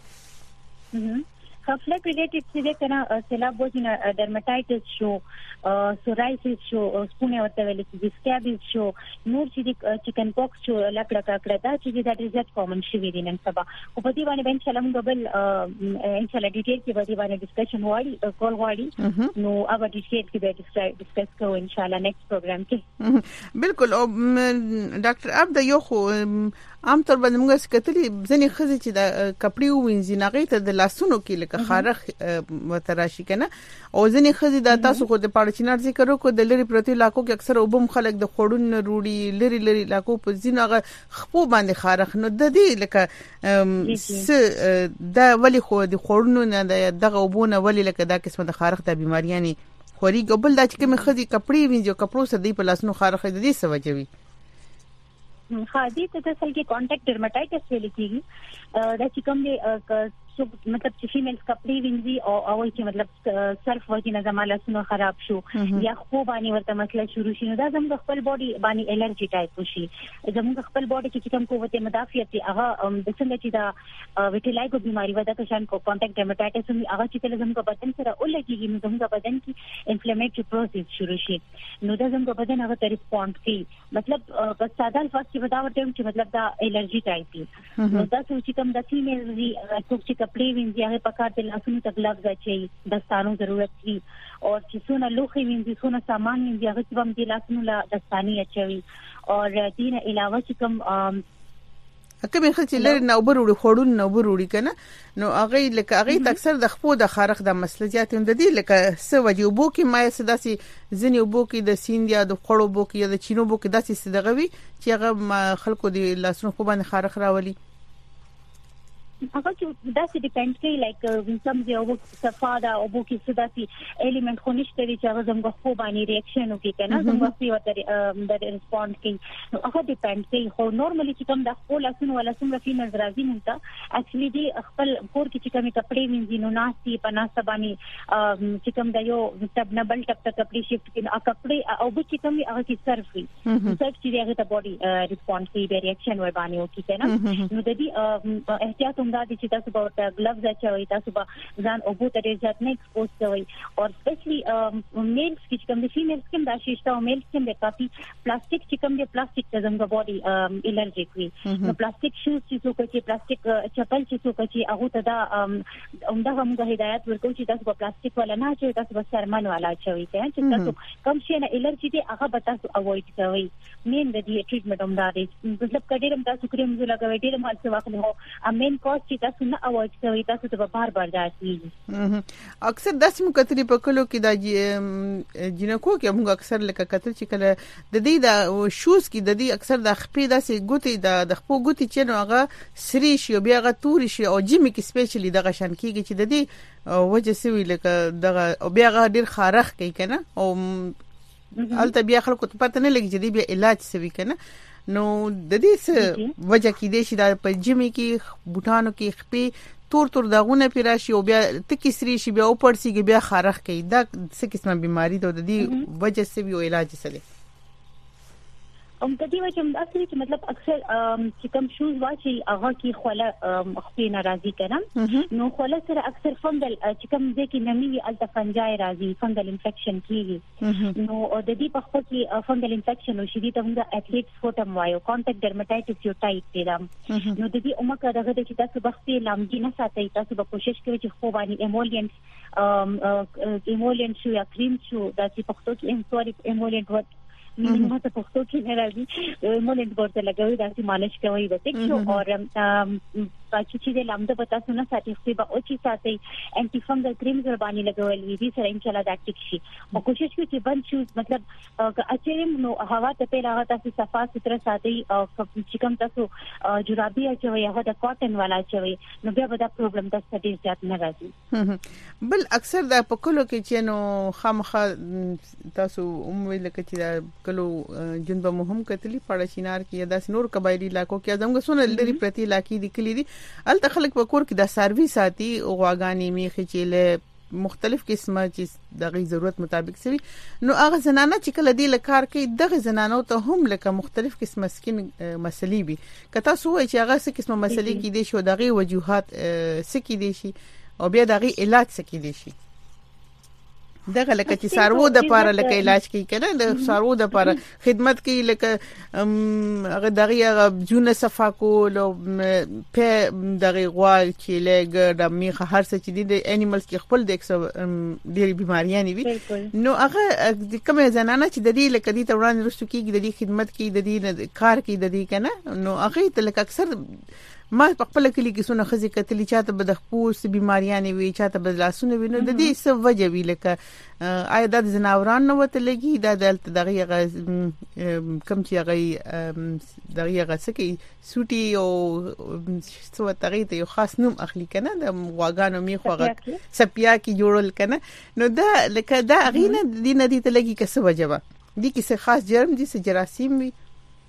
سرمنو. خفلک ریلیټډ چې کنه سیلاب وجنه ډرمټایټس شو سورایسس شو سپونه ورته ویل چې سکیبیز شو نور چې چکن پاکس شو لکړه دا چې د ډیزرټ کامن شوی دي نن سبا او په دې باندې ان شاء الله موږ بل ان شاء الله ډیټیل کې په دې باندې ډسکشن واړي کول واړي نو اوبه ډیټیل کې به ډسکس کوو ان شاء الله نیکسټ پروګرام کې. بالکل او ډاکټر ابدا یو خو عام طور باندې موږ سکتلې ځنې خزې چې د کپړې وینځي ناغې ته د لاسونو کې لکه خارخ وتراشي کنه او ځنې خزې د تاسو خو د پاړچینار ذکر وکړو د لری پروتي علاقو کې اکثر وبم خلک د خړون روړي لری علاقو په ځینغه خپو باندې خارخ نو د دې لکه دا ولی خو د خړونو نه دغه وبونه ولی لکه دا قسمه د خارخ د بیماریاں خوري ګبل دا چې کوم خزې کپړې وینځي کپړو سره دی په لاسونو خارخ د دې سوجوي. خاصی ته اصل کې کانټیکټ ډرمټایټس ویل کیږي دا چې کوم دی مطلب چې فیمیل کپړې وینځي او چې مطلب سرف وجنه زماله سونو خراب شو یا خو باندې ورته مسله شروع شي نو دا زموږ خپل باډي باندې الرجی ټایپ وشي زموږ خپل باډي کې کوم قوت مدافعت هغه د څنګه چې دا ویټیلایګو بیماری ودا کشان کو کانټیکټ ډرمټایټس هغه چې تل زموږ بدن سره ولګي نو زموږ بدن کې انفلیمیټری پروسس شروع شي نو دا زموږ بدن هغه ته ریسپونډ کوي مطلب په ساده الفاظ کې ودا ورته چې مطلب دا الرجی ټایپ دی نو دا چې کوم د فیمیل دی چې کپڑے وینځي هغه پکار د لاسونو ته ګلابز اچي دستانو ضرورت وي او چې څونه لوخي وینځي څونه سامان وینځي هغه چې هم د لاسونو لا دستانی اچوي او دین علاوه چې کوم کومه خلک لري نو وروړي خورون نو وروړي کنه نو هغه لکه هغه اکثر د خپو د خارخ د مسله زیات هم د دې لکه سو وجوبو کې ما سداسي ځنی وبو کې د سیندیا د خړو بو کې د چینو بو کې داسې صدغوي چې هغه خلکو د لاسونو په باندې خارخ راولي. هغه چې دا څه ډیپند کوي لایک سم دی او صفاده او بو کې څه داسي الیمنت خو نشته چې هغه زموږ خو باندې ریاکشن وکړي کنه زموږ په وته د ریسپونډ کوي هغه ډیپند کوي خو نورمالي چې کوم د خپل اسنو ولا سم رفي نظر راځي مونږ اکچولی دی خپل کور کې چې کومي کپڑے وینځي نو ناسي پناسه باندې چې کوم د یو تب نه بل ټپ ته کپڑے شفت کړي کپڑے او به چې کومي هغه کې صرف وي صرف چې هغه ته باډي ریسپونډ کوي د ریاکشن ور باندې وکړي کنه نو د دې احتیاط دا چې تاسو به ګلوز اچوي تاسو به ځان او بو ته ځات نه ایکسپوز کوي او سپیشلی میلز چې کوم دي فیمیلز کوم دا شیشته او میلز کوم د کافي پلاستیک چې کوم دي پلاستیک ته زموږ باډي الرجیک وي نو پلاستیک شوز چې څوک چې پلاستیک چپل چې څوک چې هغه ته دا همدغه موږ هدایت ورکو چې تاسو په پلاستیک ولا نه اچوي تاسو به سرمن ولا اچوي چې تاسو کوم شي نه الرجی دي هغه به تاسو اوایډ کوئ مین د دې ټریټمنټ هم دا دی مطلب کډیرم تاسو کریم لګوي ډیرم هڅه واخلئ او مین کاز چې تاسو نه اوایډ کوئ تاسو ته بار بار راځي اکثر داسې مکتري په کلو کې دا جنکو کې موږ اکثر لکه کتل چې کله د دې د شوز کې د دې اکثر د خپې داسې ګوتې د خپو ګوتې چې نو هغه سری شي او بیا هغه تور شي او جمی کې سپیشلی دغه شان کېږي چې د دې وجه سوي لکه دغه او بیا هغه ډیر خارخ کوي کنه او البته بیا خلکو ته پته نه لګي چې دې بیا علاج سوي کنه نو د دې څه وجه کې دې شي د په جمی کې بوټانو کې خپې تور داغونه پیراشي او بیا تکي سری شي بیا او پړسيږي بیا خارخ کوي دا څه قسمه بیماری ده د دې وجه سوي او علاج سره د دې وجه هم اصلي چې مطلب اکثر چې کوم شوز واچي هغه کې خوله خپې ناراضي کړم نو خوله سره اکثر فنګل چې کوم ځکه نمي التفنجای راځي فنګل انفیکشن کیږي نو د دې په خپل کې فنګل انفیکشن او شدید هم د اټلیټس فوټم وایو کانټاکټ ډرماټایټس یو ټایپ دی نو د دې عمر دغه چې تاسو بختي لامګي نه ساتي تاسو به کوشش کوئ چې خو باندې ایمولینټ شو یا کریم شو دا چې پښتو کې ایمولینټ وت مینه ته پښتو کې نه راځي مولینټ ورته لګوي دا چې مالش کوي د تک شو او پاتې چې د لامده پتا سونه ساتي خو به او چې ساتي انټي فنګل کریم ور باندې لګول وی دي سره ان شاء الله دا ټیک شي او کوشش کوي چې بند شوز مطلب اچریم نو هوا ته په هغه تاسو صفا ستر ساتي او چې کوم تاسو جرابي اچوي هغه د کاټن والا اچوي نو بیا به دا پرابلم تاسو ډیر زیات نه راځي بل اکثر د پکلو کې چې نو خامخا تاسو ویل کې چې کلو جنب مهم کتلی پړ شینار کې داس نور قبایلی علاقو کې زموږ سونه لري پرتی علاقې د کلی دي الته خلک په کور کې د سروي ساتي او غواګانی میخي چې له مختلف قسمه چې دغه ضرورت مطابق سوي نو هغه زنانه چې کله دی لکار کوي دغه زنانو ته هم لکه مختلف قسمه سکین مسلې وي کته سو چې هغه څه قسمه مسلې کې دي شو دغه وجوهات سکی دي شي او بیا دغه علاج سکی دي شي دغه لکه چې سارو د پاره لکه علاج کوي کنه د سارو د پاره خدمت کوي لکه هغه دغه جون صفا کول او په دغه غوا چې لګ د میخه هر څه چې د انیمالز کې خپل د ډېری بیماریاں وي نو هغه کوم زنانه چې د دې لکه دې توران رسو کېږي د دې خدمت کوي د دې کار کوي د دې کنه نو هغه ته لکه اکثر ما په خپل کلی کې سونه خزي کتلی چاته به د خپوس بیماریاں وي چاته به لاسونه وي نو د دې څه وجه وی لکه آیا د زناوران نو وته لګي د دغه کم چې هغه دغه سکی سوټي او څو تغیته یو خاص نوم اخلي کنه د واغانو میخوغه سپیا کې جوړل کنه نو دا لکه دا غینه د نه دي ته لګي کسه وجبه دي کې خاص جرم دي څه جراثیم وي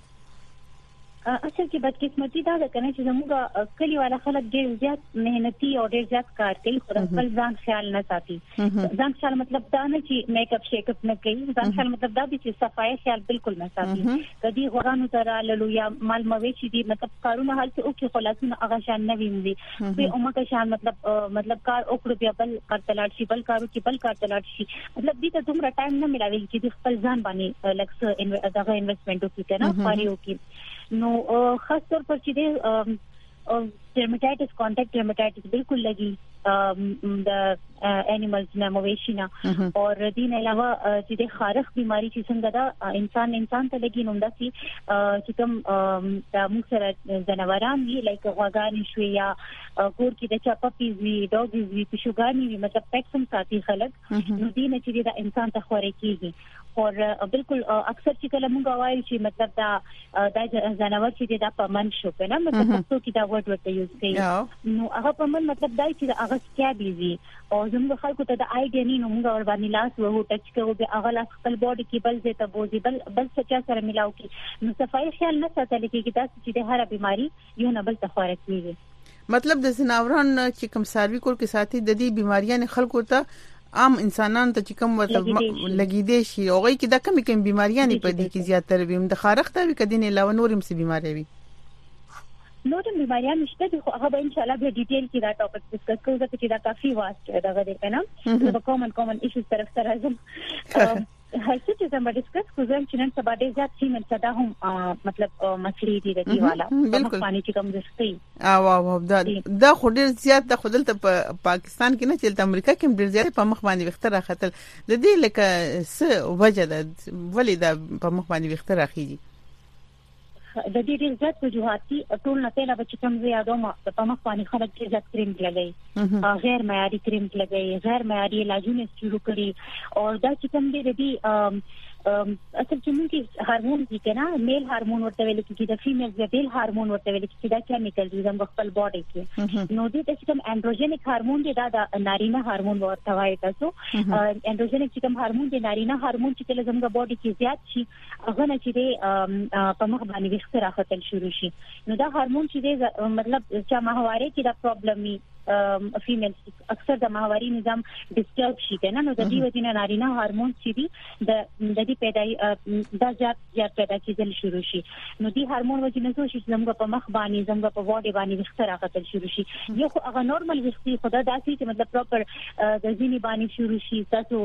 اصل کې بدقسمتي دا ده کنه چې زموږ کلی والا خلک ډېر زیات مهنتي او ډېر زیات کار کوي خو خپل ځان خیال نه ساتي ځان خیال مطلب دا نه چې میک اپ شیک اپ نه کوي ځان خیال مطلب دا دی چې صفای خیال بالکل نه ساتي کدي غوړانو تر لالو یا مال مویشي دي مطلب کارونه حالت او کې خلاصونه هغه شان نه ویني په عمر کې شان مطلب کار او کړو بیا بل کار تلاټ شي بل کارو کې بل کار تلاټ شي مطلب دې ته دومره ټایم نه ملاوي چې خپل ځان باندې لکه دغه انویسټمنټ وکړي کنه پاره وکړي نو خاص طور پر چې د ډرماټایټس کانټاکټ ډرماټایټس بالکل لګي د انیمالز نه مویشینا او دین علاوه چې د خارخ بیماری چې څنګه دا انسان ته لګي نو داسي چې کوم د موږ سره جناوران وی لایک غواګان شوي یا کور کې د چاپپیز وی ډاګز وی پښوګانی وی مطلب پټسم ساتي خلک نو دین چې دا انسان ته خوري کیږي او بالکل اکثر چې کله موږ وایو چې مطلب دا ځناور چې دا پمن شو کنه مطلب تاسو کې دا ورته یوز کوي نو هغه پمن مطلب دا چې هغه سکیبیزي او زموږ خلکو ته د آیډیا نه موږ ور باندې لاس وو ټچ کوو به هغه لاس خپل باډي کې بل ځای ته بوزي بل څه سره ملاو کی نو صفای خیال نه ساتل کېږي دا چې د هر بیماری یو نه بل تخارج کیږي مطلب د زناوران چې کوم ساروي کول کې ساتي د دې بیماریاں خلکو ته عام انسانان ته چې کوم مطلب لګیدې شي او غي کې د کوم بیماریاں په دې کې زیاتره وي د خارخ ته وي کدي نه علاوه نورم سي بیماری وي نورم بیماریاں نشته خو هغه ان شاء الله به ډیټیل کې دا ټاپک ډسکس کوو چې دا کافي واسط دا غوډه کنه د کامن ایشوز طرف سره راځم هڅه چې زما ډسکس کوم چې نن سبا ډېر زیات سیمن صدا هم مطلب مسلې دي د دیواله بالکل باندې چې کوم ځستي او دا خو ډېر زیات د خودل ته پاکستان کې نه چلته امریکا کې ډېر زیات په مخ باندې وختره خطر د دې لکه څه وجه ده ولې دا په مخ باندې وختره راخیږي د دې ډېر زیات وجوهاتي ټول نه پیله چې کوم زیاده ما په مخ باندې خلک ډېر زیات کریم لګي غیر معیاري کریم لګي غیر معیاري علاجونه شروع کړي او دا چې کوم دي اصل چې موږ هارمون دي کنه میل هارمون ورته ویل کېږي د فیمیل زیبل هارمون ورته ویل کېږي دا کیمیکل دي زموږ خپل باډي کې نو دې چې کوم انډروجینیک هارمون دي دا د نارینه هارمون ورته وایي تاسو انډروجینیک چې کوم هارمون دي نارینه هارمون چې کله زموږ باډي کې زیات شي هغه نه چې په مخ باندې وخت راختل شروع شي نو دا هارمون چې مطلب چې ماهواره کې دا پرابلم وي فیمیل اکثر د ماهواري نظام ډیسټرب شي کنه نو د دې وجه نه نارینه هارمون چې دي د دې پیدای د زیات پیدا کېدل شروع شي نو دې هارمون وجه نه شي چې زموږ په مخ باندې زموږ په باډي باندې وخت راختل شروع شي یو خو هغه نورمال وخت خدا داسي چې مطلب پراپر د ځینی باندې شروع شي تاسو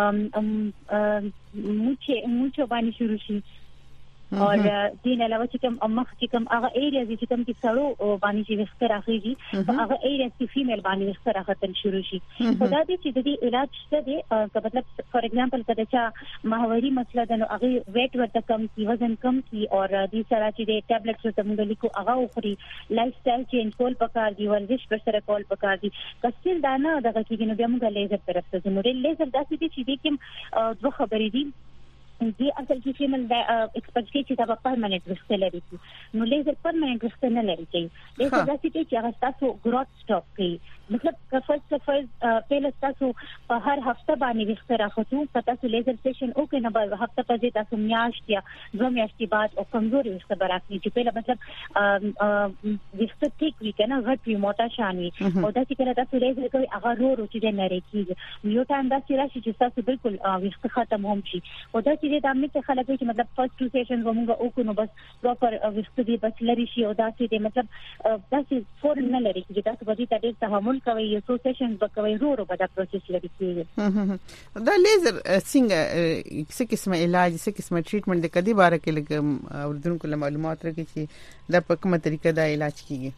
موچه باندې شروع شي او دین علاوه چې کوم مخ چې کوم هغه ایریاز چې کوم کې سړو باندې چې وخت راخیږي هغه ایریاز چې فیمیل باندې وخت راختل شروع شي خدا دې چې د دې علاج څه دی مطلب فور ایگزامپل کله چې ماهواري مسله د هغه ویټ ورته کم کی وزن کم کی او دې سره چې د ټابلیټس ورته موږ لیکو هغه خوري لایف سټایل چینج کول پکار دی ورزش پر سره کول پکار دی کله دا نه دغه کې نو بیا موږ لیزر طرف ته ځو لیزر داسې دي چې دې کوم دوه خبرې دي دي اصل کې فیمیل د ایکسپرټ کې چې دا پرمننت وخت لري نو لیزر پرمننت وخت نه لري چې لیزر داسې چې هغه تاسو ګروث سټاپ کوي مطلب فرست پهله تاسو په هر هفته باندې وخت راخته پتا سو لیزر سیشن او کې نه به هفته په تاسو میاشت یا دوه میاشتې بعد او کمزوري وخت برابرې چې پهله مطلب وخت ټیک وی کنه غټ وی موټا شان وی او دا چې کله تاسو لیزر کوي هغه ورو چې نه ریکيږي یو ټایم دا چې راشي چې تاسو بالکل وخت ختم هم شي او دا چې د امنیت خلک چې مطلب فرست ټو سیشن ومغه او کو نو بس پراپر وخت دی بس لري شي او دا چې مطلب دا چې فورن نه لري چې تاسو به دې ته تحمل کوي یو څو سیشن به کوي ورو به دا پروسس لري کیږي دا لیزر څنګه څه قسمه علاج څه قسمه ټریټمنټ د کدي باره کې لګ اوردونکو معلومات راکړي چې دا په کومه طریقه دا علاج کیږي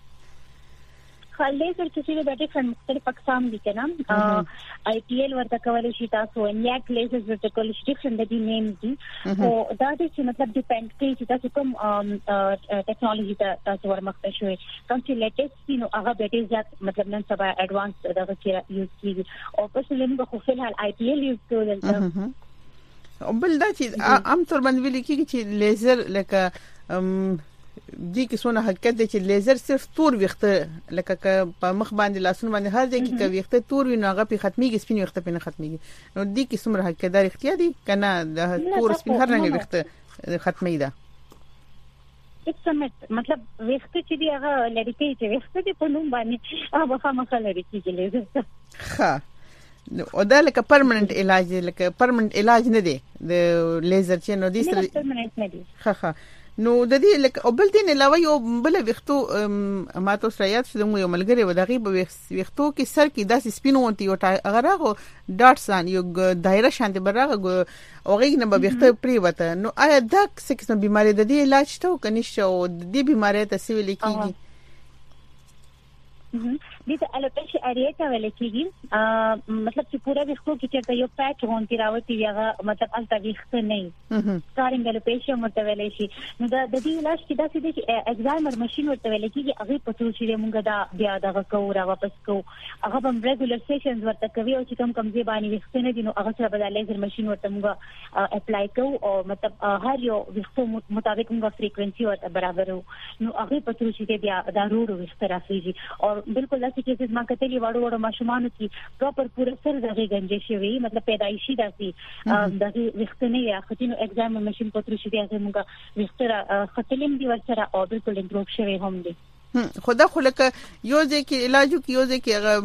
لیزر چې د ډیفرنٹ مختلف اقسام دي کنه آی پی ایل ورته کولای شي تاسو نیک لیزر ورته کولای شي ډیفرنٹ د دې نیم دي او دا چې مطلب ډیپند کوي چې تاسو کوم ټیکنالوژي تاسو ورمخته شوي کوم چې لیټیسټ دي نو هغه به ډیر زیات مطلب نن سبا اډوانس دغه کې یوز کیږي او په څه لږه خو فلحال آی پی ایل یوز کول او بل دا چې عام طور باندې ویل کېږي چې لیزر لکه دي کې څونه حقیقت دی چې لیزر صرف تور وخت لکه په مخ باندې لاسونه باندې هر ځای کې کوي وخت تور وي نو هغه په ختميږي سپین وخت په نه ختميږي نو دي کې څومره حقیقت دی اختیار دي کنه د تور سپین هر رنګ وخت ختمي ده اکسمت مطلب وخت چې دی هغه لري چې وخت دې په نوم باندې هغه خامخا لري چې لیزر ها او دا لکه پرمننت علاج لکه پرمننت علاج نه دی د لیزر چې نو دي سره پرمننت نه دی ها نو د دې لکه او بل دین علاوه یو بل وختو ماته سریات چې یو ملګری و دغه په وختو کې سر کې داسې سپینو ونتی یو هغه غو ډاټسان یو دایره شانته برغه او غي نه به وخت پری وته نو آیا دا څه قسم بیماری د دې علاج ته کني شو د دې بیماری ته څه ویل کیږي دې ته الوپیشیا اریټا ویل کېږي مطلب چې پورا ویښتو کې چې یو پټ غونډې راوتی هغه مطلب الته ویښت نه سکارینګ الوپیشیا متویل شي نو د دې علاج کې دا چې اگزایمر ماشين ورته ویل کېږي هغه په څو چې موږ دا بیا دغه کوو را واپس کوو هغه هم ریګولر سیشنز ورته کوي او چې کوم ځای باندې ویښت نه دي نو هغه سره به لیزر ماشين ورته موږ اپلای کوو او مطلب هر یو ویښتو مطابق موږ فریکوئنسي ورته برابرو نو هغه په څو چې بیا دا روړو ویښت راځي او بالکل داسې چې ما کتلې وړو ماشومان چې پراپر پورا سر دغه گنجې شوی مطلب پیدایشي داسې دغه وختونه یا خدینو اگزام ماشين پتر شي دغه موږ وختره خپلم دی ورسره او بالکل امپروف شوی هم دي خدا خو لکه یو ځکه علاج کی یو ځکه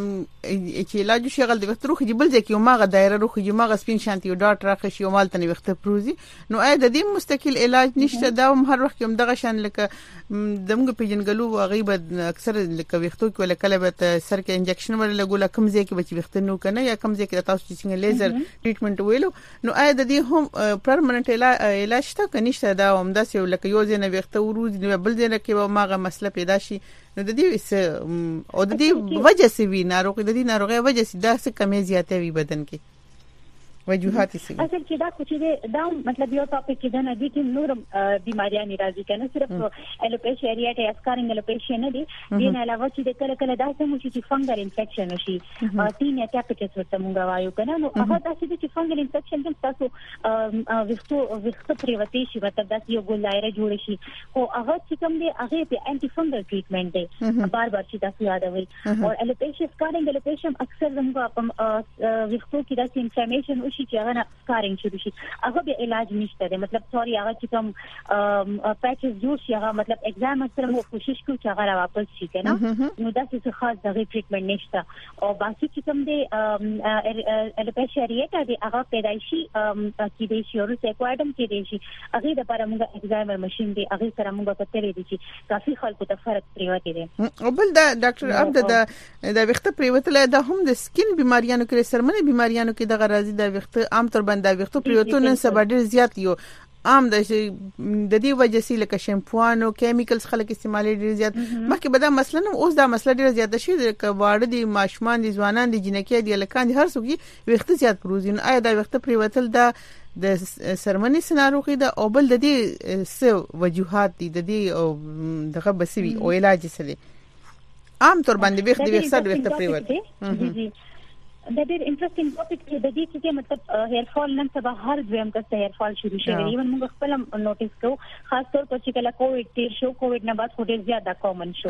چې علاج شي غل د وخت روخ جبل ځکه یو ماغه دایره روخ یو ماغه سپین شانتي یو ډاټ راخ شي یو مال تنه وخت پروزي نو اې د دې مستقل علاج نشته دا هر وخت کوم دغه شان لکه دمغه پیجنګلو غیبه اکثر لکه وختو کې ولا کله به سر کې انجکشن ور لګول کم ځکه بچ وخت نو کنه یا کم ځکه تاسو چې څنګه لیزر ټریټمنټ ویلو نو اې د دې هم پرمننت علاج ته کنيشته دا هم داسې لکه یو ځنه وخت وروز بل ځنه کې ماغه مسله پیدا شي نو د دې او د دې وجه سوي ناروغي د دې ناروغي وجه سي دا څه کمې زیاته وي بدن کې وجوهات سي اصل کې دا کوچې دا مطلب یو ټاپک کې دا نه دي چې نور بیماریاں راځي کنه صرف الوپیشیا اریټا اسکارینګ الوپیشیا نه دي دین علاوه چې کله کله دا څه چې فنګل انفیکشن شي تین یا کیپټس ورته مونږ وایو کنه نو هغه داسې چې فنګل انفیکشن کې تاسو وختو پریوتی شي ورته داسې یو ګول دایره جوړ شي او هغه چې کوم دی هغه په انټي فنګل ټریټمنټ دی بار بار چې تاسو یادوي او الوپیشیا اسکارینګ الوپیشیا اکثر زموږ په وختو کې داسې انفلمیشن چې هغه سکارینګ شروع شي هغه به علاج نشته دی مطلب سوري هغه چې کوم پیچز جوړ شي هغه مطلب اگزام سره مو کوشش کوي چې هغه واپس شي کنه نو دا څه خاص دغه ټریټمنټ نشته او باقي چې کوم دی الوپیشیا اریټا دی هغه پیدایشي کې دی شي او سیکوایډم کې دی شي هغه د لپاره موږ اگزایمر ماشين دی هغه سره موږ په تلې دي چې کافي خلکو ته فرق پریوتی دی او بل دا ډاکټر عبد د وخت پریوتل دا هم د سکین بیماریانو کې سرمنې بیماریانو کې د غرازي د وخت عام طور باندې وختو پریوتونه سبا ډیر زیات یو عام د دې وجه سي لکه شیمپوانو کیمیکلز خلک استعمالي ډیر زیات مخکې به دا مثلا اوس دا مسله ډیر زیات شي د کواړه دي ماشومان دي ځوانان دي جنکې دي لکان هر څوک وخت زیات پروزین آیا دا وخت پریوتل دا د سرمنې سناروغي دا او بل د دې څه وجوهات دي د دې دغه بسوي او علاج سره عام طور باندې وخت پریوتل دا ډېر انټرېسټینګ ټاپک دی د دې چې مطلب هیر فال نن سبا هر دویم کس هیر فال شروع شوی ایون موږ خپل نوټیس کوو خاص طور پر چې کله کووډ تیر شو کووډ نه بعد ډېر زیاته کامن شو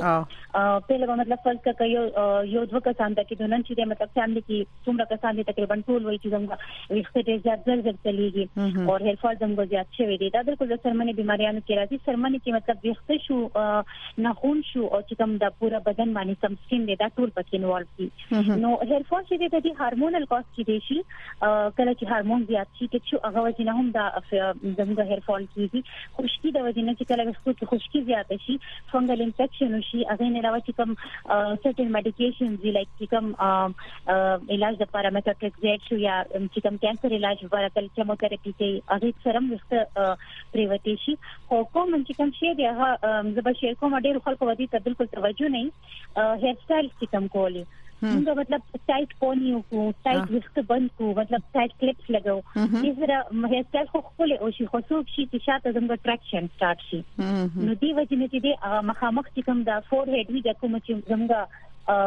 په مطلب فرض کړئ یو دوه کسان د کې دونن چې مطلب فیملی کې څومره کسان دي تقریبا ټول وایي چې زموږ ویښته ډېر زیات زر چلیږي او هیر فال زموږ زیات شوی دی دا بالکل د سرمنې بیماریانو کې راځي سرمنې کې مطلب ویښته شو ناخون شو او چې کوم د پورا بدن باندې سم سکین دی دا ټول پکې انوالو دي نو هیر فال چې دی هارمونل کاز کې دي شي کله چې هارمون زیات شي چې هغه وجنه هم دا زموږ هیر فال کیږي خشکی د وجنه چې کله وسکو کې خشکی زیات شي فنګل انفیکشن شي هغه نه راوځي کوم سرټن میډیکیشنز لایک چې کوم علاج د پارامټریک شو یا چې کوم کانسر علاج ورته کله کیموتراپي کې هغه سره مست پریوتی شي خو کوم چې کوم شي دی هغه زبر شیر کوم ډېر خلکو ودی ته بالکل توجه نه هیر سټایل چې کوم کولی موږ مطلب ټایټ پونی کو ټایټ وسته بند کو مطلب ټایټ کلپس لګاو چې سره هیر سټایل خو خپل او شي خصوص شي چې شاته زموږ ټریکشن سٹارټ شي نو دی وجه نه چې دی مخامخ چې کوم دا فور هډ وی د کوم چې زموږ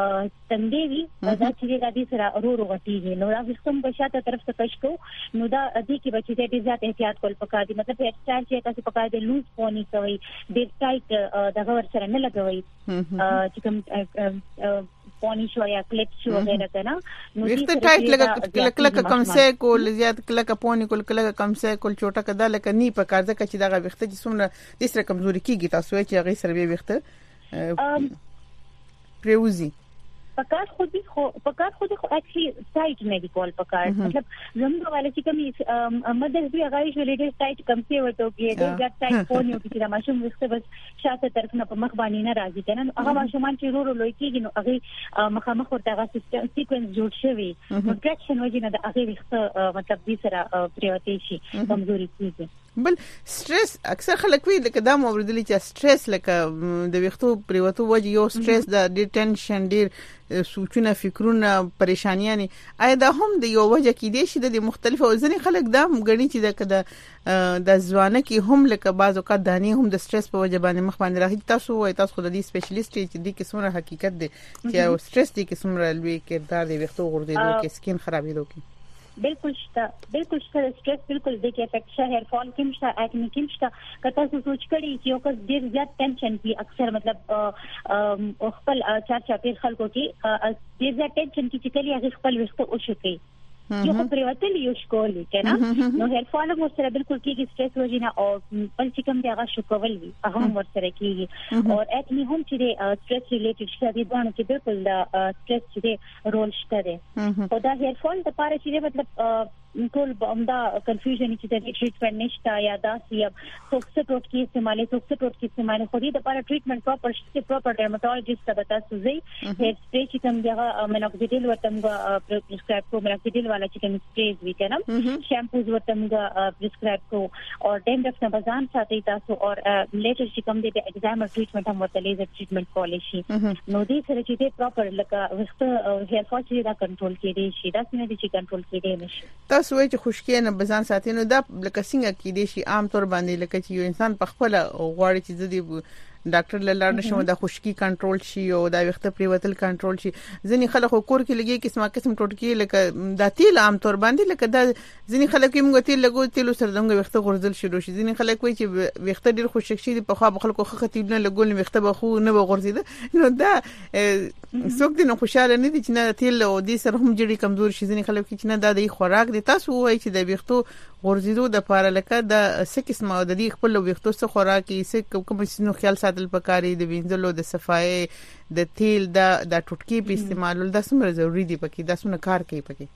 تندوي دا چې د دې سره ورو غټيږي نو دا سیستم په شاته طرف څخه کش کو نو دا د دې کې بچی ته ډیر زیات احتیاط کول پکار دي مطلب هیر سټایل چې تاسو پکار دي لوز پونی کوي ډیر ټایټ دغه ور سره نه لګوي چې کوم پونی شو یا کلپ شو وغیرہ کنه نو دې ټایټ لکه کم سه کول زیات لکه پونی کول لکه کم سه کول چوټه کده لکه نی په کار ځکه چې دغه وخت چې څومره د سره کمزوري کیږي تاسو چې هغه سره وخت پریوزي پکار خو اکچولی سایت میډیکال پکار مطلب زموږ والے چې کوم مدد دی هغه ویلیډ سایت کم سی ورته کې د سایت فون یو چې ماشوم وسته بس شاته طرف نه په مخ باندې نه راځي کنه هغه ماشومان چې ورو لوي کېږي نو هغه مخامخ ورته هغه سیستم سیکوینس جوړ شوی پروټیکشن وجه نه د هغه وخت مطلب دې سره پریوتی شي کمزوري کیږي بل سټرس اکثر خلک وی لکه دا موردلی چې سټرس لکه د وختو پریوتو وجه یو سټرس د ټینشن ډیر سوچونه فکرونه پریشانیانی آیا دا هم د یو وجه کې دي چې د مختلفو ځینې خلک دا غني چې د ځوانه کې هم لکه بعض اوقات دانی هم د سټرس په وجه باندې مخ باندې راځي تاسو وای تاسو خو د دې سپیشلیست چې د قسمه حقیقت دی چې سټرس د قسمه لوي کردار دی وختو غردیدو کې سکین خرابېدو کې بالکل سټرس بالکل د کې افیکټ شه هیر فال کې مشته اکنی کې مشته کته سوچ کړي چې یو کس ډیر زیات ټینشن کې اکثر مطلب خپل چار پیر خلکو کې ډیر زیات ټینشن کې چې کلی هغه خپل وخت او شي یو خو پریوتل یو شکول کنه نو هیر فال مو سره بالکل کېږي سټرس وجینا او بل چې کوم دی هغه شکول وي هغه ور سره کېږي او اکنی هم چې سټرس ریلیټډ شته دي باندې چې بالکل د سټرس چې رول شته دي او دا هیر فال د پاره چې مطلب ټول بمدا کنفیوژن چې د ټریټمنټ نشته یا دا سی توکسټوټ کې استعمال خو دې د لپاره ټریټمنټ پراپر ډرماټولوژیست ته تاسو زی هیر سپری چې کوم دغه مینوکسیډیل ورته موږ پرسکرایب کوو مینوکسیډیل والا چې کوم سپریز وی کنه شیمپوز ورته موږ پرسکرایب کوو او ډینډرف نه بزان ساتي تاسو او لیټر چې کوم د ایگزامر ټریټمنټ هم ورته لیزر ټریټمنټ کولای شي نو دې سره چې دې پراپر لکه وخت هیر فال چې دا کنټرول کېږي شي دا څنګه دي چې کنټرول کېږي نشي سوي چې خشکې نه بزان ساتینو دا لکه څنګه کې دي شي عام طور باندې لکه چې یو انسان په خپل غواړي چې زدي ډاکټر لاله نشم د خشکی کنټرول شي او دا وخت پریوتل کنټرول شي ځنی خلک کور کې لګي قسم ټوټکی لکه د تیل عام طور باندې لکه د ځنی خلک موږ تیل لګو تیل سره دغه وخت غرزل شروع شي ځنی خلک وایي چې وخت ډیر خوشک شي په خوا خلکو خخ تیل نه لګول وخت به خو نه غرزید نو دا څوک دې نو خوشاله نه دي چې نه تیل او دې سره هم جړي کمزور شي ځنی خلک چې نه د خوراک دي تاسو وایي چې د وختو غرزیدو د پاره لکه د سکس ما د دې خپل وختو څخه خوراکي سکه کوم څه خیال ساتل پکاري د وینځلو د صفای د تیل د ټوټکی په استعمال د سمره ضروری دي پکې د سونه کار کوي پکې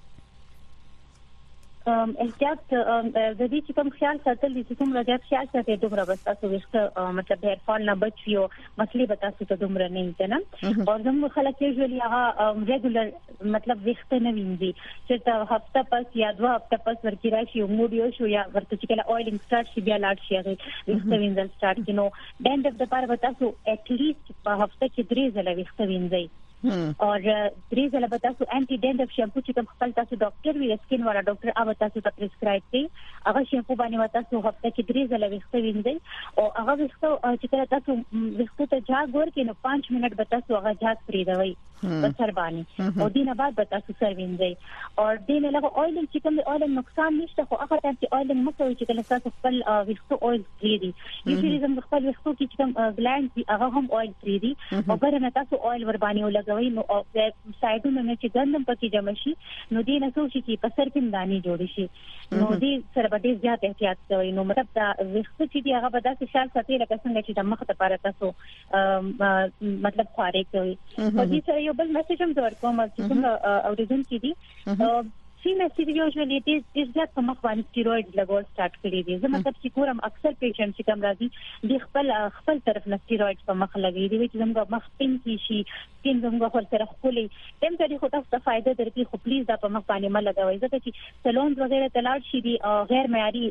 احتیاط د دې چې کوم خیال ساتل دي چې کوم راځي خیال ساتي دومره بس تاسو وخت مطلب هیر فال نه بچیو مسلې به تاسو ته دومره نه کنه او زموږ خلک یوزلی هغه ریګولر مطلب وخت نه وینځي چې هفته پس یا 2 هفته پس ورکی راشي او موډ یو شو یا ورته چې کله اویلینګ سٹارټ شي بیا لاړ شي هغه وخت وینځل سٹارټ کینو ډینډ د پاره به تاسو اټ لیست په هفته کې 3 ځله وخت وینځي اور 3 ځله به تاسو انټي ډینډف شیمپو چې کوم خپل تاسو ډاکټر وی سکین والا ډاکټر هغه تاسو ته پرسکرایب کړي هغه شیمپو باندې تاسو هفته کې 3 ځله وخت وینځي او هغه وخت چې کله تاسو وخت ته جاګ ورکې نو 5 منټ به تاسو هغه جاګ پریدوي بسر باندې او دینه بعد به تاسو سر وینځي او دینه له اویلینګ چې کوم اویلینګ نقصان نشته خو هغه ټایم چې اویلینګ مکوي چې کله تاسو خپل وخت اویل پری دي یوزلی زم خپل وخت کې کوم ګلانډ دي هغه هم اویل پری دي او ګرنه تاسو اویل ور باندې ولګوي نو او سایډونو نه چې ګندم پکې جمع شي نو دې نه څه شي چې په سر کې دانی جوړ شي نو دې سره به ډیر زیات احتیاط کوي نو مطلب دا وخت چې دی هغه به تاسو خیال ساتي لکه څنګه چې د مخ ته پاره تاسو مطلب خارې کوي او دې سره یو بل میسج هم ورکوم چې څنګه اوریدونکو دي فیمیل چې یوزلی دې زیات په مخ باندې سټیروئډ لګول سٹارټ کړی دي زه مطلب چې کوم اکثر پیشنټ چې کوم راځي د خپل طرف نه سټیروئډ په مخ لګي دي چې زموږ مخ پین شي سکین زموږ خپل سره خولي تم ته خو تاسو فائدہ درکې خو پلیز دا په مخ باندې مل لګوي ځکه چې سلون وغیرہ تلاړ شي دي غیر معیاري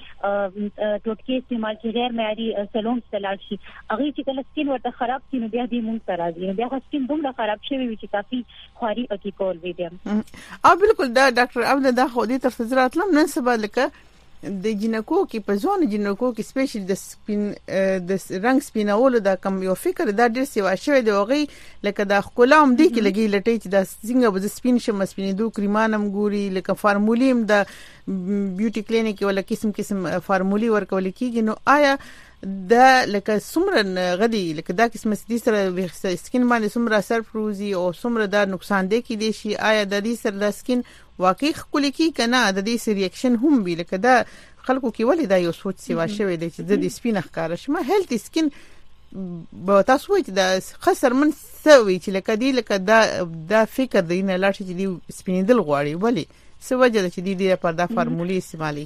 ټوټکی استعمال چې غیر معیاري سلون تلاړ شي هغه چې کله سکین ورته خراب شي نو بیا دې مونږ ته راځي بیا سکین دومره خراب شي چې کافي خواري پکې کول وي دي او بالکل دا ډاکټر او دا خو دې تر تزراتلم نن سبا لکه د جنکو کې په ځوان جنکو کې سپیشل د سپین د رنگ سپینولو دا کم یو فکر دا ډیر سیوا شوی دی اوغي لکه دا خلام دی کې لګي لټی چې د څنګه به سپین شم سپینېدو کریمانم ګوري لکه فارمولیم د بیوټي کلینیک ولا قسم فارمولي ورکول کیږي نو آیا دا لکه سمره غدي لکه دا قسم دي سره سکین باندې سمره اثر پروزي او سمره دا نقصان دی کې دي شي آیا د دې سره د سکین واقعي خپل کی کنه د دې سری ریاکشن هم وی لکه دا خلکو کې ولې دا یو سوچ سیوا شوی دی چې د دې سپین ښکار شمه هیلث سکین به تاسو وایي د خسر من سوي چې لکه دی لکه دا فکر دی نه لاړ چې دی سپینېدل غواړي ولی څه وجه ده چې دی پر دا فارمولې استعمالي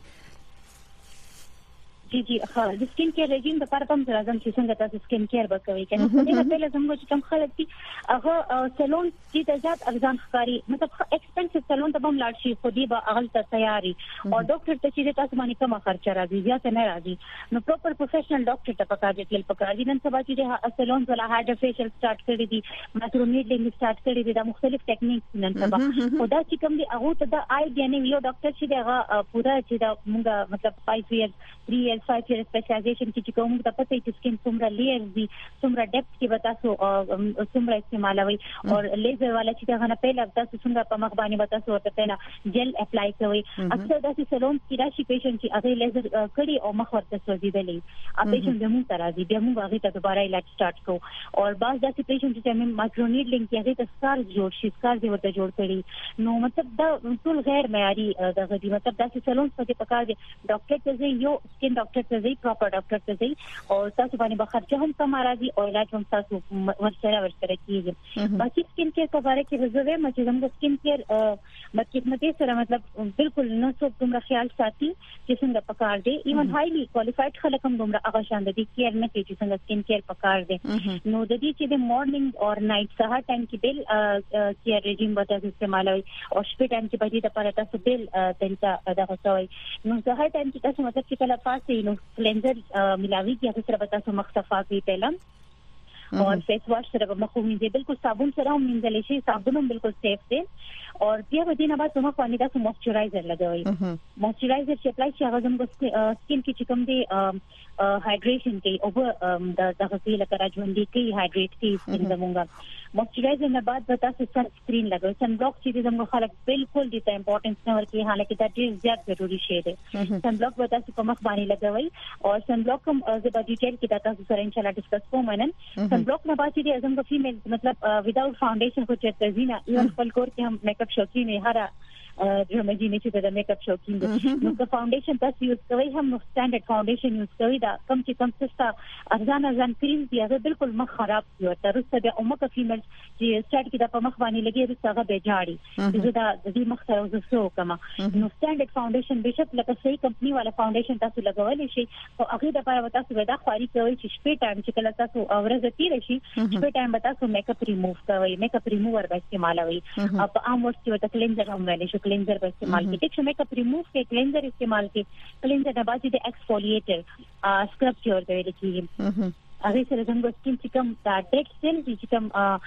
جی ها د سکین کیر رژیم د لپاره هم لازم چې څنګه تاسو سکین کیر وکوي کنه په دې په لازم چې کوم خلک دي هغه سالون چې د ذات ارزان ښکاری مطلب ایکسپنسیو سالون ته هم لاړ شي خو دی به اغل ته تیاری او ډاکټر ته چې تاسو باندې کومه خرچه راځي زیات نه راځي نو پراپر پروفیشنل ډاکټر ته پکار دی تل پکار دي نن سبا چې سالون ولا هاډ فیشل سٹارټ کړی دي مایکرونیډلینګ سٹارټ کړی دي دا مختلف ټیکنیکس نن سبا خدا چې کوم دي هغه ته د آیډیا نه یو ډاکټر چې دا پورا چې دا موږ مطلب 5 years 3 years 5 years specialization چې کوم د پته چې سکین څومره لیئرز دي څومره ډیپث کې وتا سو څومره استعمالوي او لیزر والا چې دا نه پیله تاسو څنګه په مخ باندې وتا سو ته پیله جل اپلای کوي اکثر د سالون کې راشي پیشنټ چې هغه لیزر کړي او مخ ورته سوځیدلې ا پیشنټ د موږ راځي بیا موږ هغه ته دوباره علاج سٹارټ کوو او بعض د پیشنټ چې موږ مایکرونیډلینګ کې هغه ته سکار جوړ شي سکار دی ورته جوړ کړي نو مطلب دا ټول غیر معیاري د غدي مطلب د سالون څخه پکار دي ډاکټر ته یو سکین ډاکټر ته پراپر ډاکټر ته او تاسو باندې به خرچه هم کم راځي او علاج هم تاسو ورسره کیږي باقي سکین کیر په اړه کې زه وایم چې زموږ سکین کیر مطلب سره مطلب بالکل نه څو کوم خیال ساتي چې څنګه پکار دی ایون هایلی کوالیفاید خلک هم دومره هغه شان دي کیر نه کوي چې څنګه سکین کیر پکار دی نو د دې چې د مارنینګ اور نایټ سهار ټایم کې بل کیر رژیم وته استعمالوي او شپه ټایم کې به د لپاره تاسو بل دلته دا غوښوي نو سهار ټایم کې تاسو مطلب چې کله پاسې نو کلینزر ملاوي کې هغه سره تاسو مخ صفا کوي پهلا और face wash sir मखो मिंजे बिल्कुल साबुन सर हम मिंजले शे साबुन हम बिल्कुल सेफ थे और बिया बदीना बाद तुम पानी का मॉइस्चराइजर लगाई मॉइस्चराइजर से अप्लाई किया गजम को स्किन की चिकम दे हाइड्रेशन के ओवर द गसीला करा जुंदी की हाइड्रेट की स्किन दमूंगा मॉइस्चराइजर ने बाद बता से सनस्क्रीन लगाओ सनब्लॉक चीजें हमको खालक बिल्कुल देता इंपॉर्टेंस नवर की हालांकि दैट इज ज्यादा जरूरी शेड है सनब्लॉक बता से कमक पानी लगाई और सनब्लॉक हम जब डिटेल की दाता से सर इंशाल्लाह डिस्कस को मनन सनब्लॉक ने बात चीजें अजम को फीमेल मतलब विदाउट फाउंडेशन को चेक करजीना इवन फलकोर के हम मेकअप शौकीन है हरा जो मैं जीने चाहिए मेकअप शौकीन नुका फाउंडेशन तस यूज कवई हम स्टैंडर्ड फाउंडेशन यूज कवई दा कम से कम सस्ता अरजान क्रीम दिया गया बिल्कुल मख खराब हुआ था रुस्ता बे उम्मा का फीमेल जी स्टार्ट की दफा मख वानी लगी रुस्ता का बेजाड़ी जुदा दी मख सर उस कमा नो स्टैंडर्ड फाउंडेशन बेशक लगा सही कंपनी वाला फाउंडेशन तासु लगावले शे तो अगली दफा बता सु वेदा ख्वारी कवई चिशपे टाइम चिकला तासु अवरज ती रही चिशपे टाइम बता सु मेकअप रिमूव कवई मेकअप रिमूवर बा इस्तेमाल वई अब आम वस्त की क्लेंजर हम वाले क्लेंजर का इस्तेमाल की टेक्स मेकअप रिमूव के क्लेंजर इस्तेमाल के क्लेंजर ने बाजी दे एक्सफोलिएटर स्क्रब की और दे लिखी अभी से रजम स्किन चिकम डेड सेल चिकम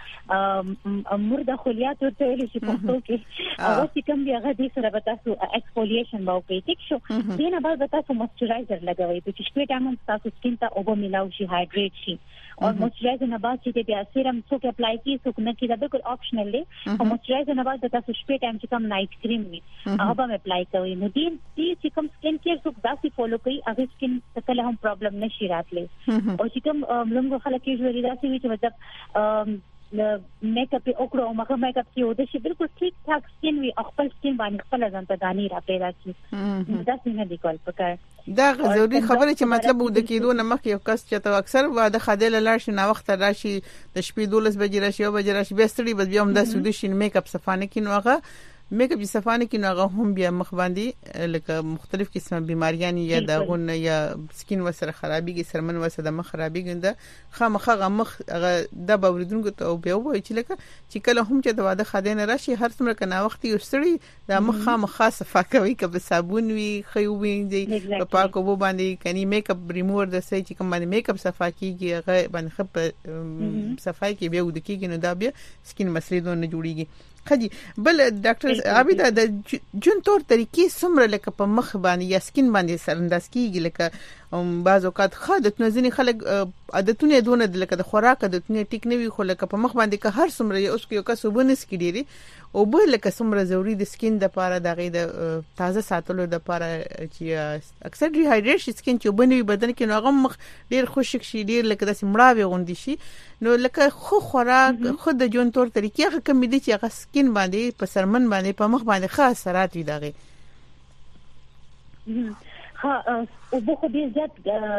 मुर्दा खलियात और तो से पक्तो के वो चिकम भी अगर दे सर बता सो एक्सफोलिएशन बाउ के टेक्सो देना बाद बता सो मॉइस्चराइजर लगावे तो चिकवे टाइम हम तासो स्किन ता ओबो मिलाउ शी हाइड्रेट शी और मॉइस्चराइजर ने बाद चीते पे सीरम सो के अप्लाई की सो न की बिल्कुल ऑप्शनल है और मॉइस्चराइजर ने बाद बता सो स्प्रे टाइम चिकम नाइट क्रीम में अब हम अप्लाई करी नो दिन ती चिकम स्किन केयर सो दासी फॉलो कई अगर स्किन तकले हम प्रॉब्लम न शिरात ले और चिकम लोगों खलक यूजुअली दासी हुई मतलब मेकअप ओकड़ो मखा मेकअप की होते शे बिल्कुल ठीक ठाक स्किन वी खपल स्किन बानी खपल जन त दानी را پیدا کی داسې نه دی کول پکار دا ضروري خبره چې مطلب د کېدو نه مخکې یو کس چې ته اکثر واده خاده لاړ شي نا وخت راشي د شپې 12 بجې راشي او بجې راشي بیا ستړي بس بیا هم د سودي شین میک اپ صفانه کې نوغه میک اپ صفانه کې نوغه هم بیا مخ باندې لکه مختلف قسمه بیماریان یا داغونه یا سکین وسره خرابېږي سرمن وسره د مخ خرابېږي د خامخه مخ د باوریدونکو ته بیا وایي چې لکه چې کله هم چې د واده خاده نه راشي هر څومره کنه وخت یو ستړي د مخ خامخه صفا کوي که په صابون وي خيو وي په پاکو وو باندې کني میک اپ ریموور د سې چې کوم باندې میک اپ صفا کیږي هغه باندې خپ صفای کې بیا ود کیږي نو دا بیا سکین مسلې دونه جوړیږي خدي بل ډاکټر عابد د جون تور طریقې سمره لکه په مخ باندې یا سکین باندې سرنداز کیږي لکه بعض اوقات خادت نزنی خلک عادتونه دونه لکه د خوراک عادتونه ټیک نه وي خو لکه په مخ باندې که هر سمره اوس یو کس وبنس کیږي او بل لکه سمره ضروری د سکین د لپاره دغه د تازه ساتلو د لپاره چې اکثر ډی هایډریټ سکین چې وبنوي بدن کې نو هغه مخ ډیر خوشک شي ډیر لکه د سمړاوي غوندي شي نو لکه خو خوراک خود د جون تور طریقې هغه کم دي چې هغه سکین باندې په سرمن باندې په مخ باندې خاص اثرات وي دغه ها او بخو ډیر زیات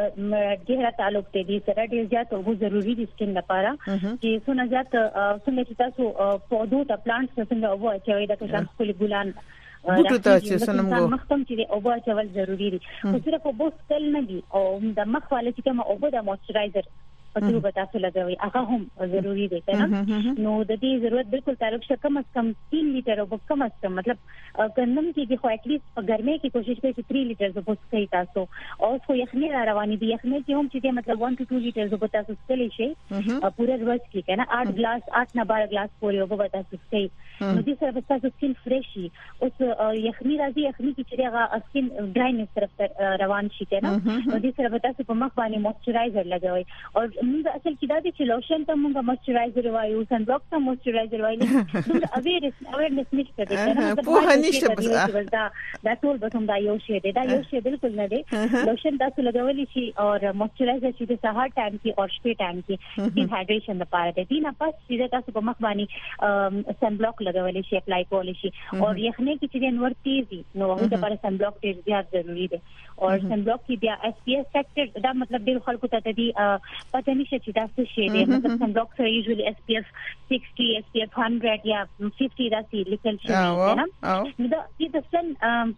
ډیر تعلق دی سره ډیر زیات او ضروری دي سکین لپاره چې څونه زیات څنګه چې تاسو پودو ته پلانټس څنګه او چې دا کوم خپل ګلان بوټو ته چې سنمګو مختم چې او با چول ضروری دي خو صرف او بوستل نه دي او د مخ والے چې کوم او د موئسچرایزر پتو به تاسو لګوي هغه هم ضروری دي کنه نو د دې ضرورت بالکل تعلق شته کم از کم 3 لیټر او کم از کم مطلب کنم کې خو اټلیست په ګرمۍ کې کوشش کوي چې 3 لیټر زو بوسکي تاسو او خو یخني را رواني دي یخني کې هم چې مطلب 1 to 2 لیټر زو تاسو سکلی شي پوره ورځ کې کنه 8 ګلاس 8 نه 12 ګلاس پورې او به تاسو سکي نو دې سره تاسو سکین فریش شي اوس یخني راځي یخني کې چې هغه سکین ډراینس طرف روان شي کنه نو دې سره تاسو په مخ باندې موئسچرایزر لګوي او موږ اصل کې دا چې لوشن ته موږ موئسچرایزر وایو سن بلاک ته موئسچرایزر وایو موږ اویرنس نشته ده په نشته دا ټول به هم دا یو شی دی دا یو شی بالکل نه دی لوشن تاسو لګولې شي او موئسچرایزر چې د سهار ټایم کې او شپې ټایم کې سکین هایډریشن لپاره دی نه پس چې تاسو په مخ باندې سن بلاک لګولې شي اپلای کولې شي او یخنۍ کې چې نور تیزي نو هغه لپاره سن بلاک ډیر زیات ضروری دی او سن بلاک کې بیا اس پی اس فیکټر دا مطلب ډیر خلکو ته دی پته نشي چې دا څه شی دی مطلب سن بلاک سره یوزولي اس پی اف 60 اس پی اف 100 یا 50 دا سي لیکل شي نو دا د سن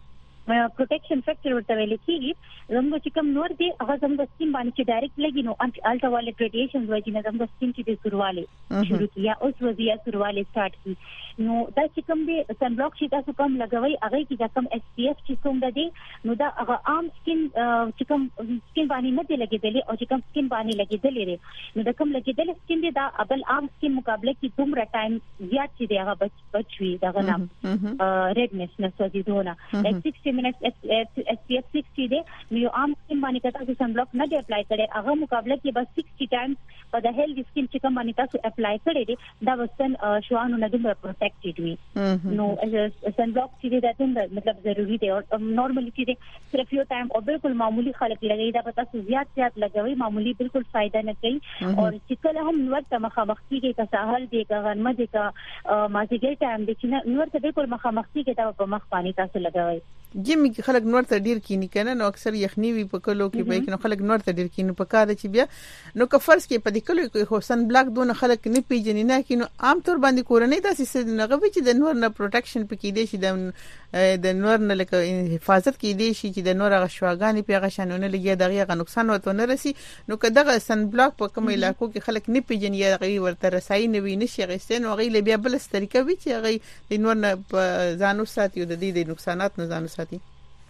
پروټیکشن فیکټر ورته ویل کیږي زموږ چې کوم نور دی هغه زموږ سکین باندې چې ډایرکټ لګي نو الټرا وایلیټ ریډیشنز وایي چې زموږ سکین چې د سورواله شروع کیه اوس وزیا سورواله سٹارټ کی نو دا چې کوم دی سن بلاک چې تاسو کوم لګوي هغه کې دا کوم اس پی اف چې څومره دی نو دا هغه عام سکین چې کوم سکین باندې نه دی لګیدلی او چې کوم سکین باندې لګیدلی دی نو دا کوم لګیدلی سکین دی دا ابل عام سکین مقابله کې دومره ټایم زیات چې دی هغه بچوي دا غنام ریډنس نه سوځیدونه لایک 60 minutes SPF 60 دی نو یو عام سکین باندې که تاسو سن بلاک نه دی اپلای کړی هغه مقابله کې بس 60 ټایمز په د هیلث سکین چې کوم باندې تاسو اپلای کړی دی دا وسن شوانو نه دومره پروټیکټډ وي نو سن بلاک چې دا څنګه مطلب ضروری دی او نورمالي چې صرف یو ټایم او بالکل معمولی خلک لګي دا په تاسو زیات لګوي معمولی بالکل فائدہ نه کوي او چې کله هم نور ته مخامخ کیږي که ساحل دی که غرمه دی که مازیګر ټایم دی چې نور ته بالکل مخامخ کیږي دا په مخ باندې تاسو لګوي جمی خلک نور ته ډیر کینی کنه نو اکثر یخنی وی په کلو کې به کنه خلک نور ته ډیر کینو په کار چې بیا نو که فرض کې په دې کلو کې حسن بلاک دون خلک نه پیژنې نه کینو عام طور باندې کورنۍ داسې نه غوي چې د نور نه پروټیکشن پکې دی چې د نور نه لکه حفاظت کې دی چې د نور غشواګانی پیغه شانونه لګي دغه نقصان ورته نه رسی نو که دغه سن بلاک په کوم علاقو کې خلک نه پیژنې یا غي ورته رسای نه وي نشي غستین او غي له بیا بل طریقه وی چې غي د نور نه ځانو ساتي او د دې نقصانات نه ځانو ساتي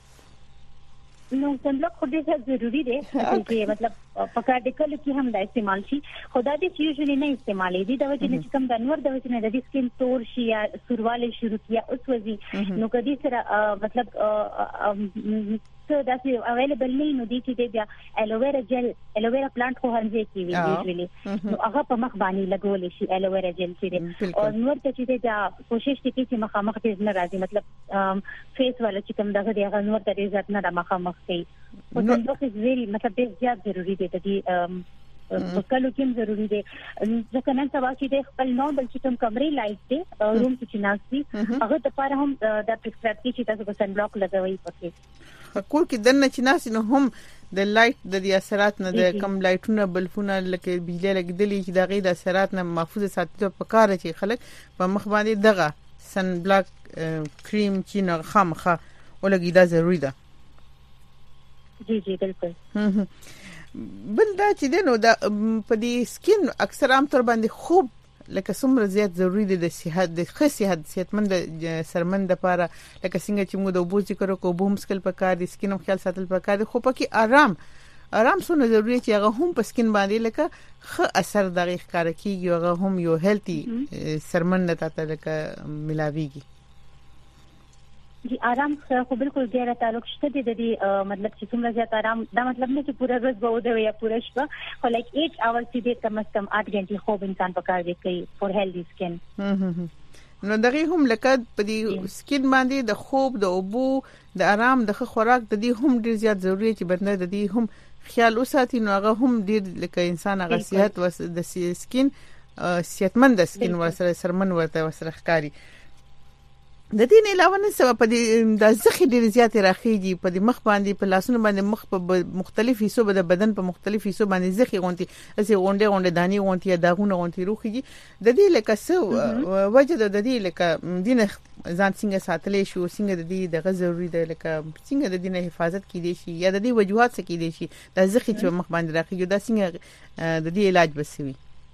نو سن بلاک خو ډېر ضروری دی چې مطلب په کار د کلو کې هم دا استعمال شي خدا دې یوزلی نه استعمالي دي دا چې کوم د نور د وجه نه د سکین تور شي یا سورواله شروع کیه اوس وځي نو کدي سره مطلب څه داسې اویلیبل نه نو دي چې بیا الوویرا جل الوویرا پلانټ خو هرځي کې وي یوزلی نو هغه په مخ باندې لګول شي الوویرا جل چې او نور ته چې دا کوشش کوي چې مخامخ دې نه راځي مطلب فیس والا چې کوم دغه دی هغه نور ته عزت نه د مخامخ کوي او څنګه چې ویری مطلب ډېر زیات ضروری دی په کلو کې ضروری دی ځکه نن سبا چې خپل نورمال چې کوم کمرې لایټ دی روم کې ناشتي هغه د لپاره هم د پرسکرایب کې چې تاسو سن بلاک لګوي پکې کور کې دنه چې ناشتي نو هم د لایټ د اثرات نه د کم لایټونه بلفونه لکه بجلی لګیدلی چې د غي د اثرات نه محفوظ ساتلو په کار چې خلک په مخ باندې دغه سن بلاک کریم چې نه خامخه ولګي دا ضروری ده جی بالکل بل دا چې دنو دا په دې سکین اکثر عام طور باندې خوب لکه څومره زیات ضروری دی د صحت د ښه صحتمند سرمند لپاره لکه څنګه چې موږ د اوبو ذکر کوو اوبو مسکل پکار دي سکین خیال ساتل پکار دي خو پکې آرام سونه ضروری چې هغه هم په سکین باندې لکه ښه اثر دغه ښکار کیږي هغه هم یو هیلتي سرمند ته لکه ملاويږي جی آرام خو بالکل ډیره تعلق شته د دې مطلب چې څومره زیات آرام دا مطلب نه چې پوره ورځ به ودوي یا پوره شپه خو لایک 8 اورز چې کم از کم 8 غنټې خوب انسان پکار دی کوي فور هیلدی سکین نو دغه هم لکه په دې سکین باندې د خوب د اوبو د آرام د خوراک د دې هم ډیر زیات ضروری چې بدن د دې هم خیال وساتي نو هغه هم ډیر لکه انسان هغه صحت د سکین صحتمند سکین ورسره سرمن ورته وسره ښکاری د دې نه علاوه نه سبب په دې د زخه ډیر زیات راخیږي په دې مخ باندې په لاسونو باندې مخ په مختلف حصو د بدن په مختلف حصو باندې زخه غونتي اسی غونډه دانی غونتي داغونه غونتي روخیږي د دې لکه څه وجه د دې لکه دینه ځان څنګه ساتلې شو څنګه د دې دغه ضروری ده لکه څنګه د دې حفاظت کیدی شي یا د دې وجوهات څه کیدی شي د زخه چې مخ باندې راخیږي دا څنګه د دې علاج بسوي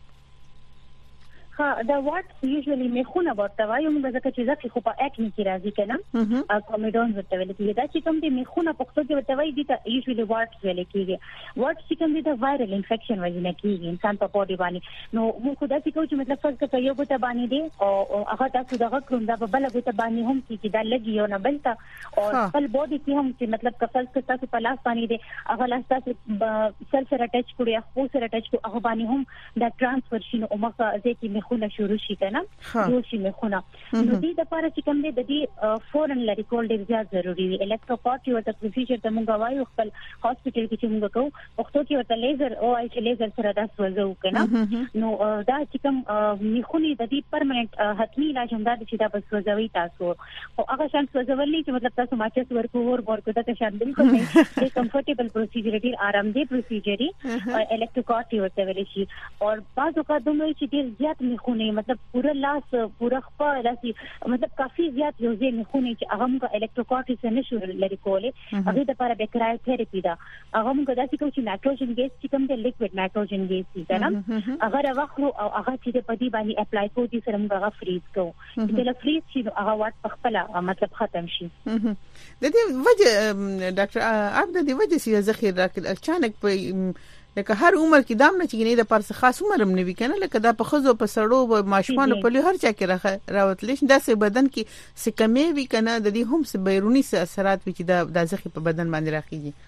ها دا واټ یوزولي میخونه ورته وایي موږ ځکه چې ځکه خو په اکنی کې راځي کنه کومیډون ورته ویل کېږي دا چې کوم دي میخونه په پښتو کې ورته وایي دا یوزولي واټ ویل کېږي واټ چې کوم دي دا وایرل انفیکشن وجنه کېږي انسان په بودي باندې نو موږ خو دا چې کوم چې مطلب فرض کړئ یو ګوته باندې دي او هغه تاسو دغه کوم دا په بل ګوته باندې هم چې دا لګي یو نه بلته او خپل بودي کې هم چې مطلب کفل کې تاسو په لاس باندې دي هغه لاس تاسو سر سره ټچ کړئ خو سره ټچ کړئ هغه باندې هم دا ترانسفر شي نو موږ ځکه میخونه شروع شي کنه یو شي میخونه نو دې د لپاره چې کوم دي د دې فورن لري کول ډیر زیات ضروری دی الکتروکارډ یو د پروسیجر ته موږ وایو خپل هاسپټل کې چې موږ کوو پښتو کې ورته لیزر او آی چې لیزر سره دا سوځو کنه نو دا چې کوم میخونه د دې پرمننت حتمی علاج هم دا چې دا بس سوځوي تاسو او هغه شان سوځولې چې مطلب تاسو ماچس ورکو دا شان بالکل نه دی کمفورټیبل پروسیجر دی آرام دی پروسیجر دی الکتروکارډ ورته ویل شي او بعض اوقات دومره چې ډیر زیات میخونه مطلب پورا لاس پورا خپل لاسي مطلب کافي زیات یو ځای میخونه چې هغه موږ الکتروکارډ څخه نشو لري کولای هغه د لپاره به کرایوتراپي دا هغه موږ داسې کوم چې نایټروجن ګیس چې کوم د لیکوډ نایټروجن ګیس دی کنه هغه راوخلو او هغه چې په دې باندې اپلای کوو چې سره موږ هغه فریز کوو چې د فریز چې هغه واټ په خپل مطلب ختم شي د دې وجه ډاکټر عبد د دې وجه چې ذخیره راکړل اچانک په لکه هر عمر کې دام نه چې نه د پرس خاص عمر هم نه وی کنه لکه دا په خزو په سړو په ماشومان په لوی هر چا کې راوتلش دا سه بدن کې سکمې وی کنه د دې هم سه بیرونی اثرات وی چې دا ځخه په بدن باندې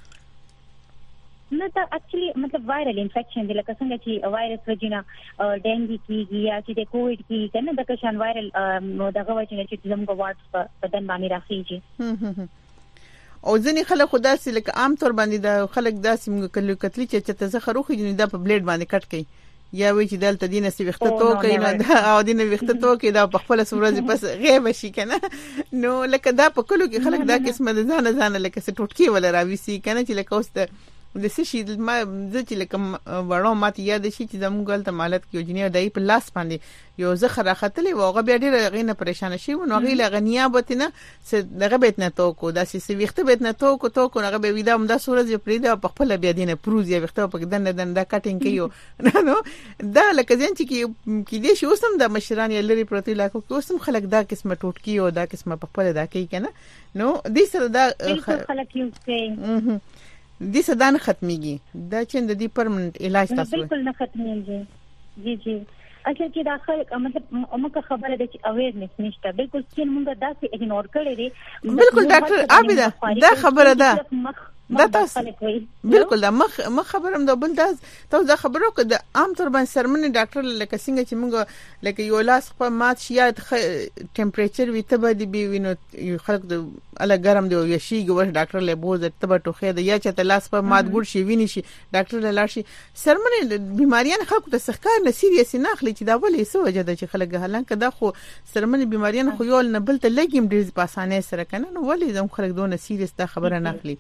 راخیږي نه دا اکچولی مطلب وایرل انفیکشن دی لکه څنګه چې وایرس وجنه ډینګي کیږي یا چې د کووډ کې کنه د کشان وایرل دغه وجنه چې زموږ واټس په بدن باندې راخیږي او ځنې خلک خدا سي لکه عام طور باندې دا خلک داسې موږ کله کتلی چې ته زخه روخي دا په بلیډ باندې کټ کړي یا وی چې دلته دینه سی وخت تو کوي نو دا او دینه وخت تو کوي دا په خپل سورځي پس غیب شي کنه نو لکه دا په کلو کې خلک دا قسمه ځان لکه څه ټوټکی ولا راوي کنه چې لکه اوس د سشي ما چې لکه وړو ماته یاد شي چې زموږ غلطه مالت کې جنیا دای په لاس باندې یو زخه راختلې و هغه بیا ډېر غینه پریشان شي نو غیله غنیا بوتنه دغه بیت نه توکو داسې سی وخت بیت نه توکو هغه به ویدا هم دا سورځ پرې دا په خپل بیا دینه پروز یا وخت په دنه دا کټینګ کیو نو دا لکه ځین چې کې دې شو سم د مشران یا لري پروتي لاکو کې اوسم خلک دا قسمه ټوټکی او دا قسمه په خپل دا کوي کنه نو دې سره دا خلک یو کوي دې صدان ختميږي دا چې د دې پرمننت علاج تاسو بالکل نه ختميږي جی اصل کې داخل مطلب موږ خبره ده چې اویرنس نشته بالکل چې موږ داسې اګنور کړی دي بالکل ډاکټر عابده دا خبره ده دا تاسو بالکل دا مخ خبرم دا بل تاسو دا خبرو که د عام طور باندې سرمنې ډاکټر لکه څنګه چې موږ لکه یو لاس په مات شي یا ټمپریچر وي ته به دی وینو خلک د اله ګرم دی یا شي ګور ډاکټر له بوز ته به ټوخه دی یا چې ته لاس په مات ګور شي ویني شي ډاکټر له لاړ شي سرمنې بیماریان خلکو ته سخکار نه سیریس نه اخلي چې دا ولې څه وجه ده چې خلک هلکه دا خو سرمنې بیماریان خو یو نه بل ته لګیم ډیر په اسانه سره کنه نو ولې زم خلک دونه سیریس دا خبره نه اخلي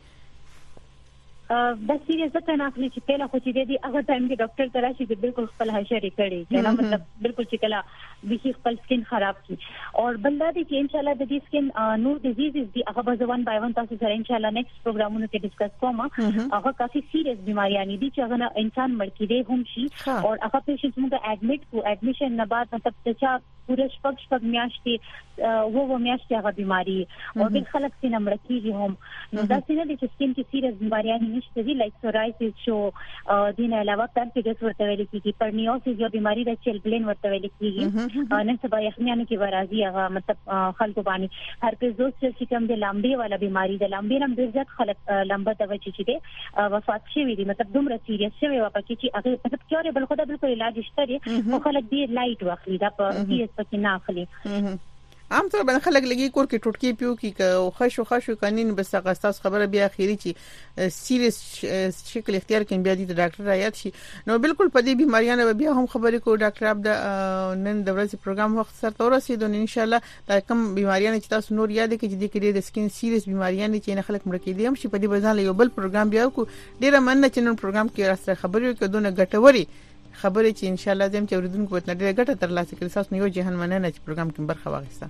د سیریز ته نه اخلي چې پهله خو چې دی هغه ټایم کې ډاکټر ته راشي چې بالکل خپل حشرې کړي کنه مطلب بالکل چې کله به خپل سکین خراب کی او بل دا دی چې ان شاء الله د دې سکین نو ډیزیزز دی هغه به ځوان بای ون تاسو سره ان شاء الله نیکسټ پروګرامونو کې ډیسکس کوم هغه کافي سیریس بیماریاں دي چې هغه انسان مړ کیږي هم شي او هغه پیشنټ موږ اډمیټ کو اډمیشن نه بعد مطلب چې پوره شپږ میاشتې وو میاشتې هغه بیماری او بل خلک سینه مړ کیږي هم نو دا څنګه دي چې سکین کې سیریس بیماریاں نشته دي لایک سورایسس شو دین علاوه پرپیګس ورته ویل کیږي پرنیوسس یو بیماری د چیل بلین ورته ویل کیږي نن سبا یخنیانو کې ورازي هغه مطلب خلکو باندې هرپیزوس چې کوم د لامبي والا بیماری د لامبي نم ډیر ځکه خلک لمبه د وچی چې دي وفات شي وي مطلب دومره سیریس شوی و پکې چې هغه مطلب کیورې بل خدای بالکل علاج شته دي خو خلک ډیر لایټ واخلي دا په سیریس پکې نه اخلي عام طور باندې خلک لګي کور کې ټوټکی پیو کې او خشو قانون بس تاسو خبره بیا اخیری چې سیریس شکل اختیار کین بیا د ډاکټر رایت شي نو بالکل په دې بیماریانو بیا هم خبرې کو ډاکټر عبد نن د ورځې پروګرام وخت سره تورسید نو ان شاء الله دا کوم بیماریانو چې تاسو نور یاد کړئ چې د کړي د سکین سیریس بیماریانو چې نه خلک مړ کېدي هم شي په دې بزان یو بل پروګرام بیا کو ډیره مننه چې نن پروګرام کې راستره خبرې کړو نه ګټوري خبرې چې ان شاء الله زم چې اوریدونکو په ډېر ګټه ترلاسه کړي تاسو نو یو جهان مننه چې پروګرام کې برخه واخیسته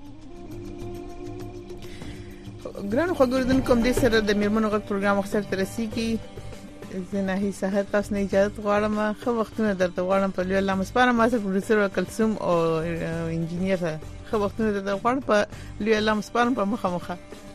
ګران خو اوریدونکو دې سره د میرمنو غږ پروګرام اخر تر رسیدي زنه هي سحر تاسو نه اجازه غواړم خو وختونه درته غواړم په لوی الله مسپاره ما سره پروډوسر کلثوم او انجینیر خو وختونه درته غواړم په لوی الله مسپاره په مخه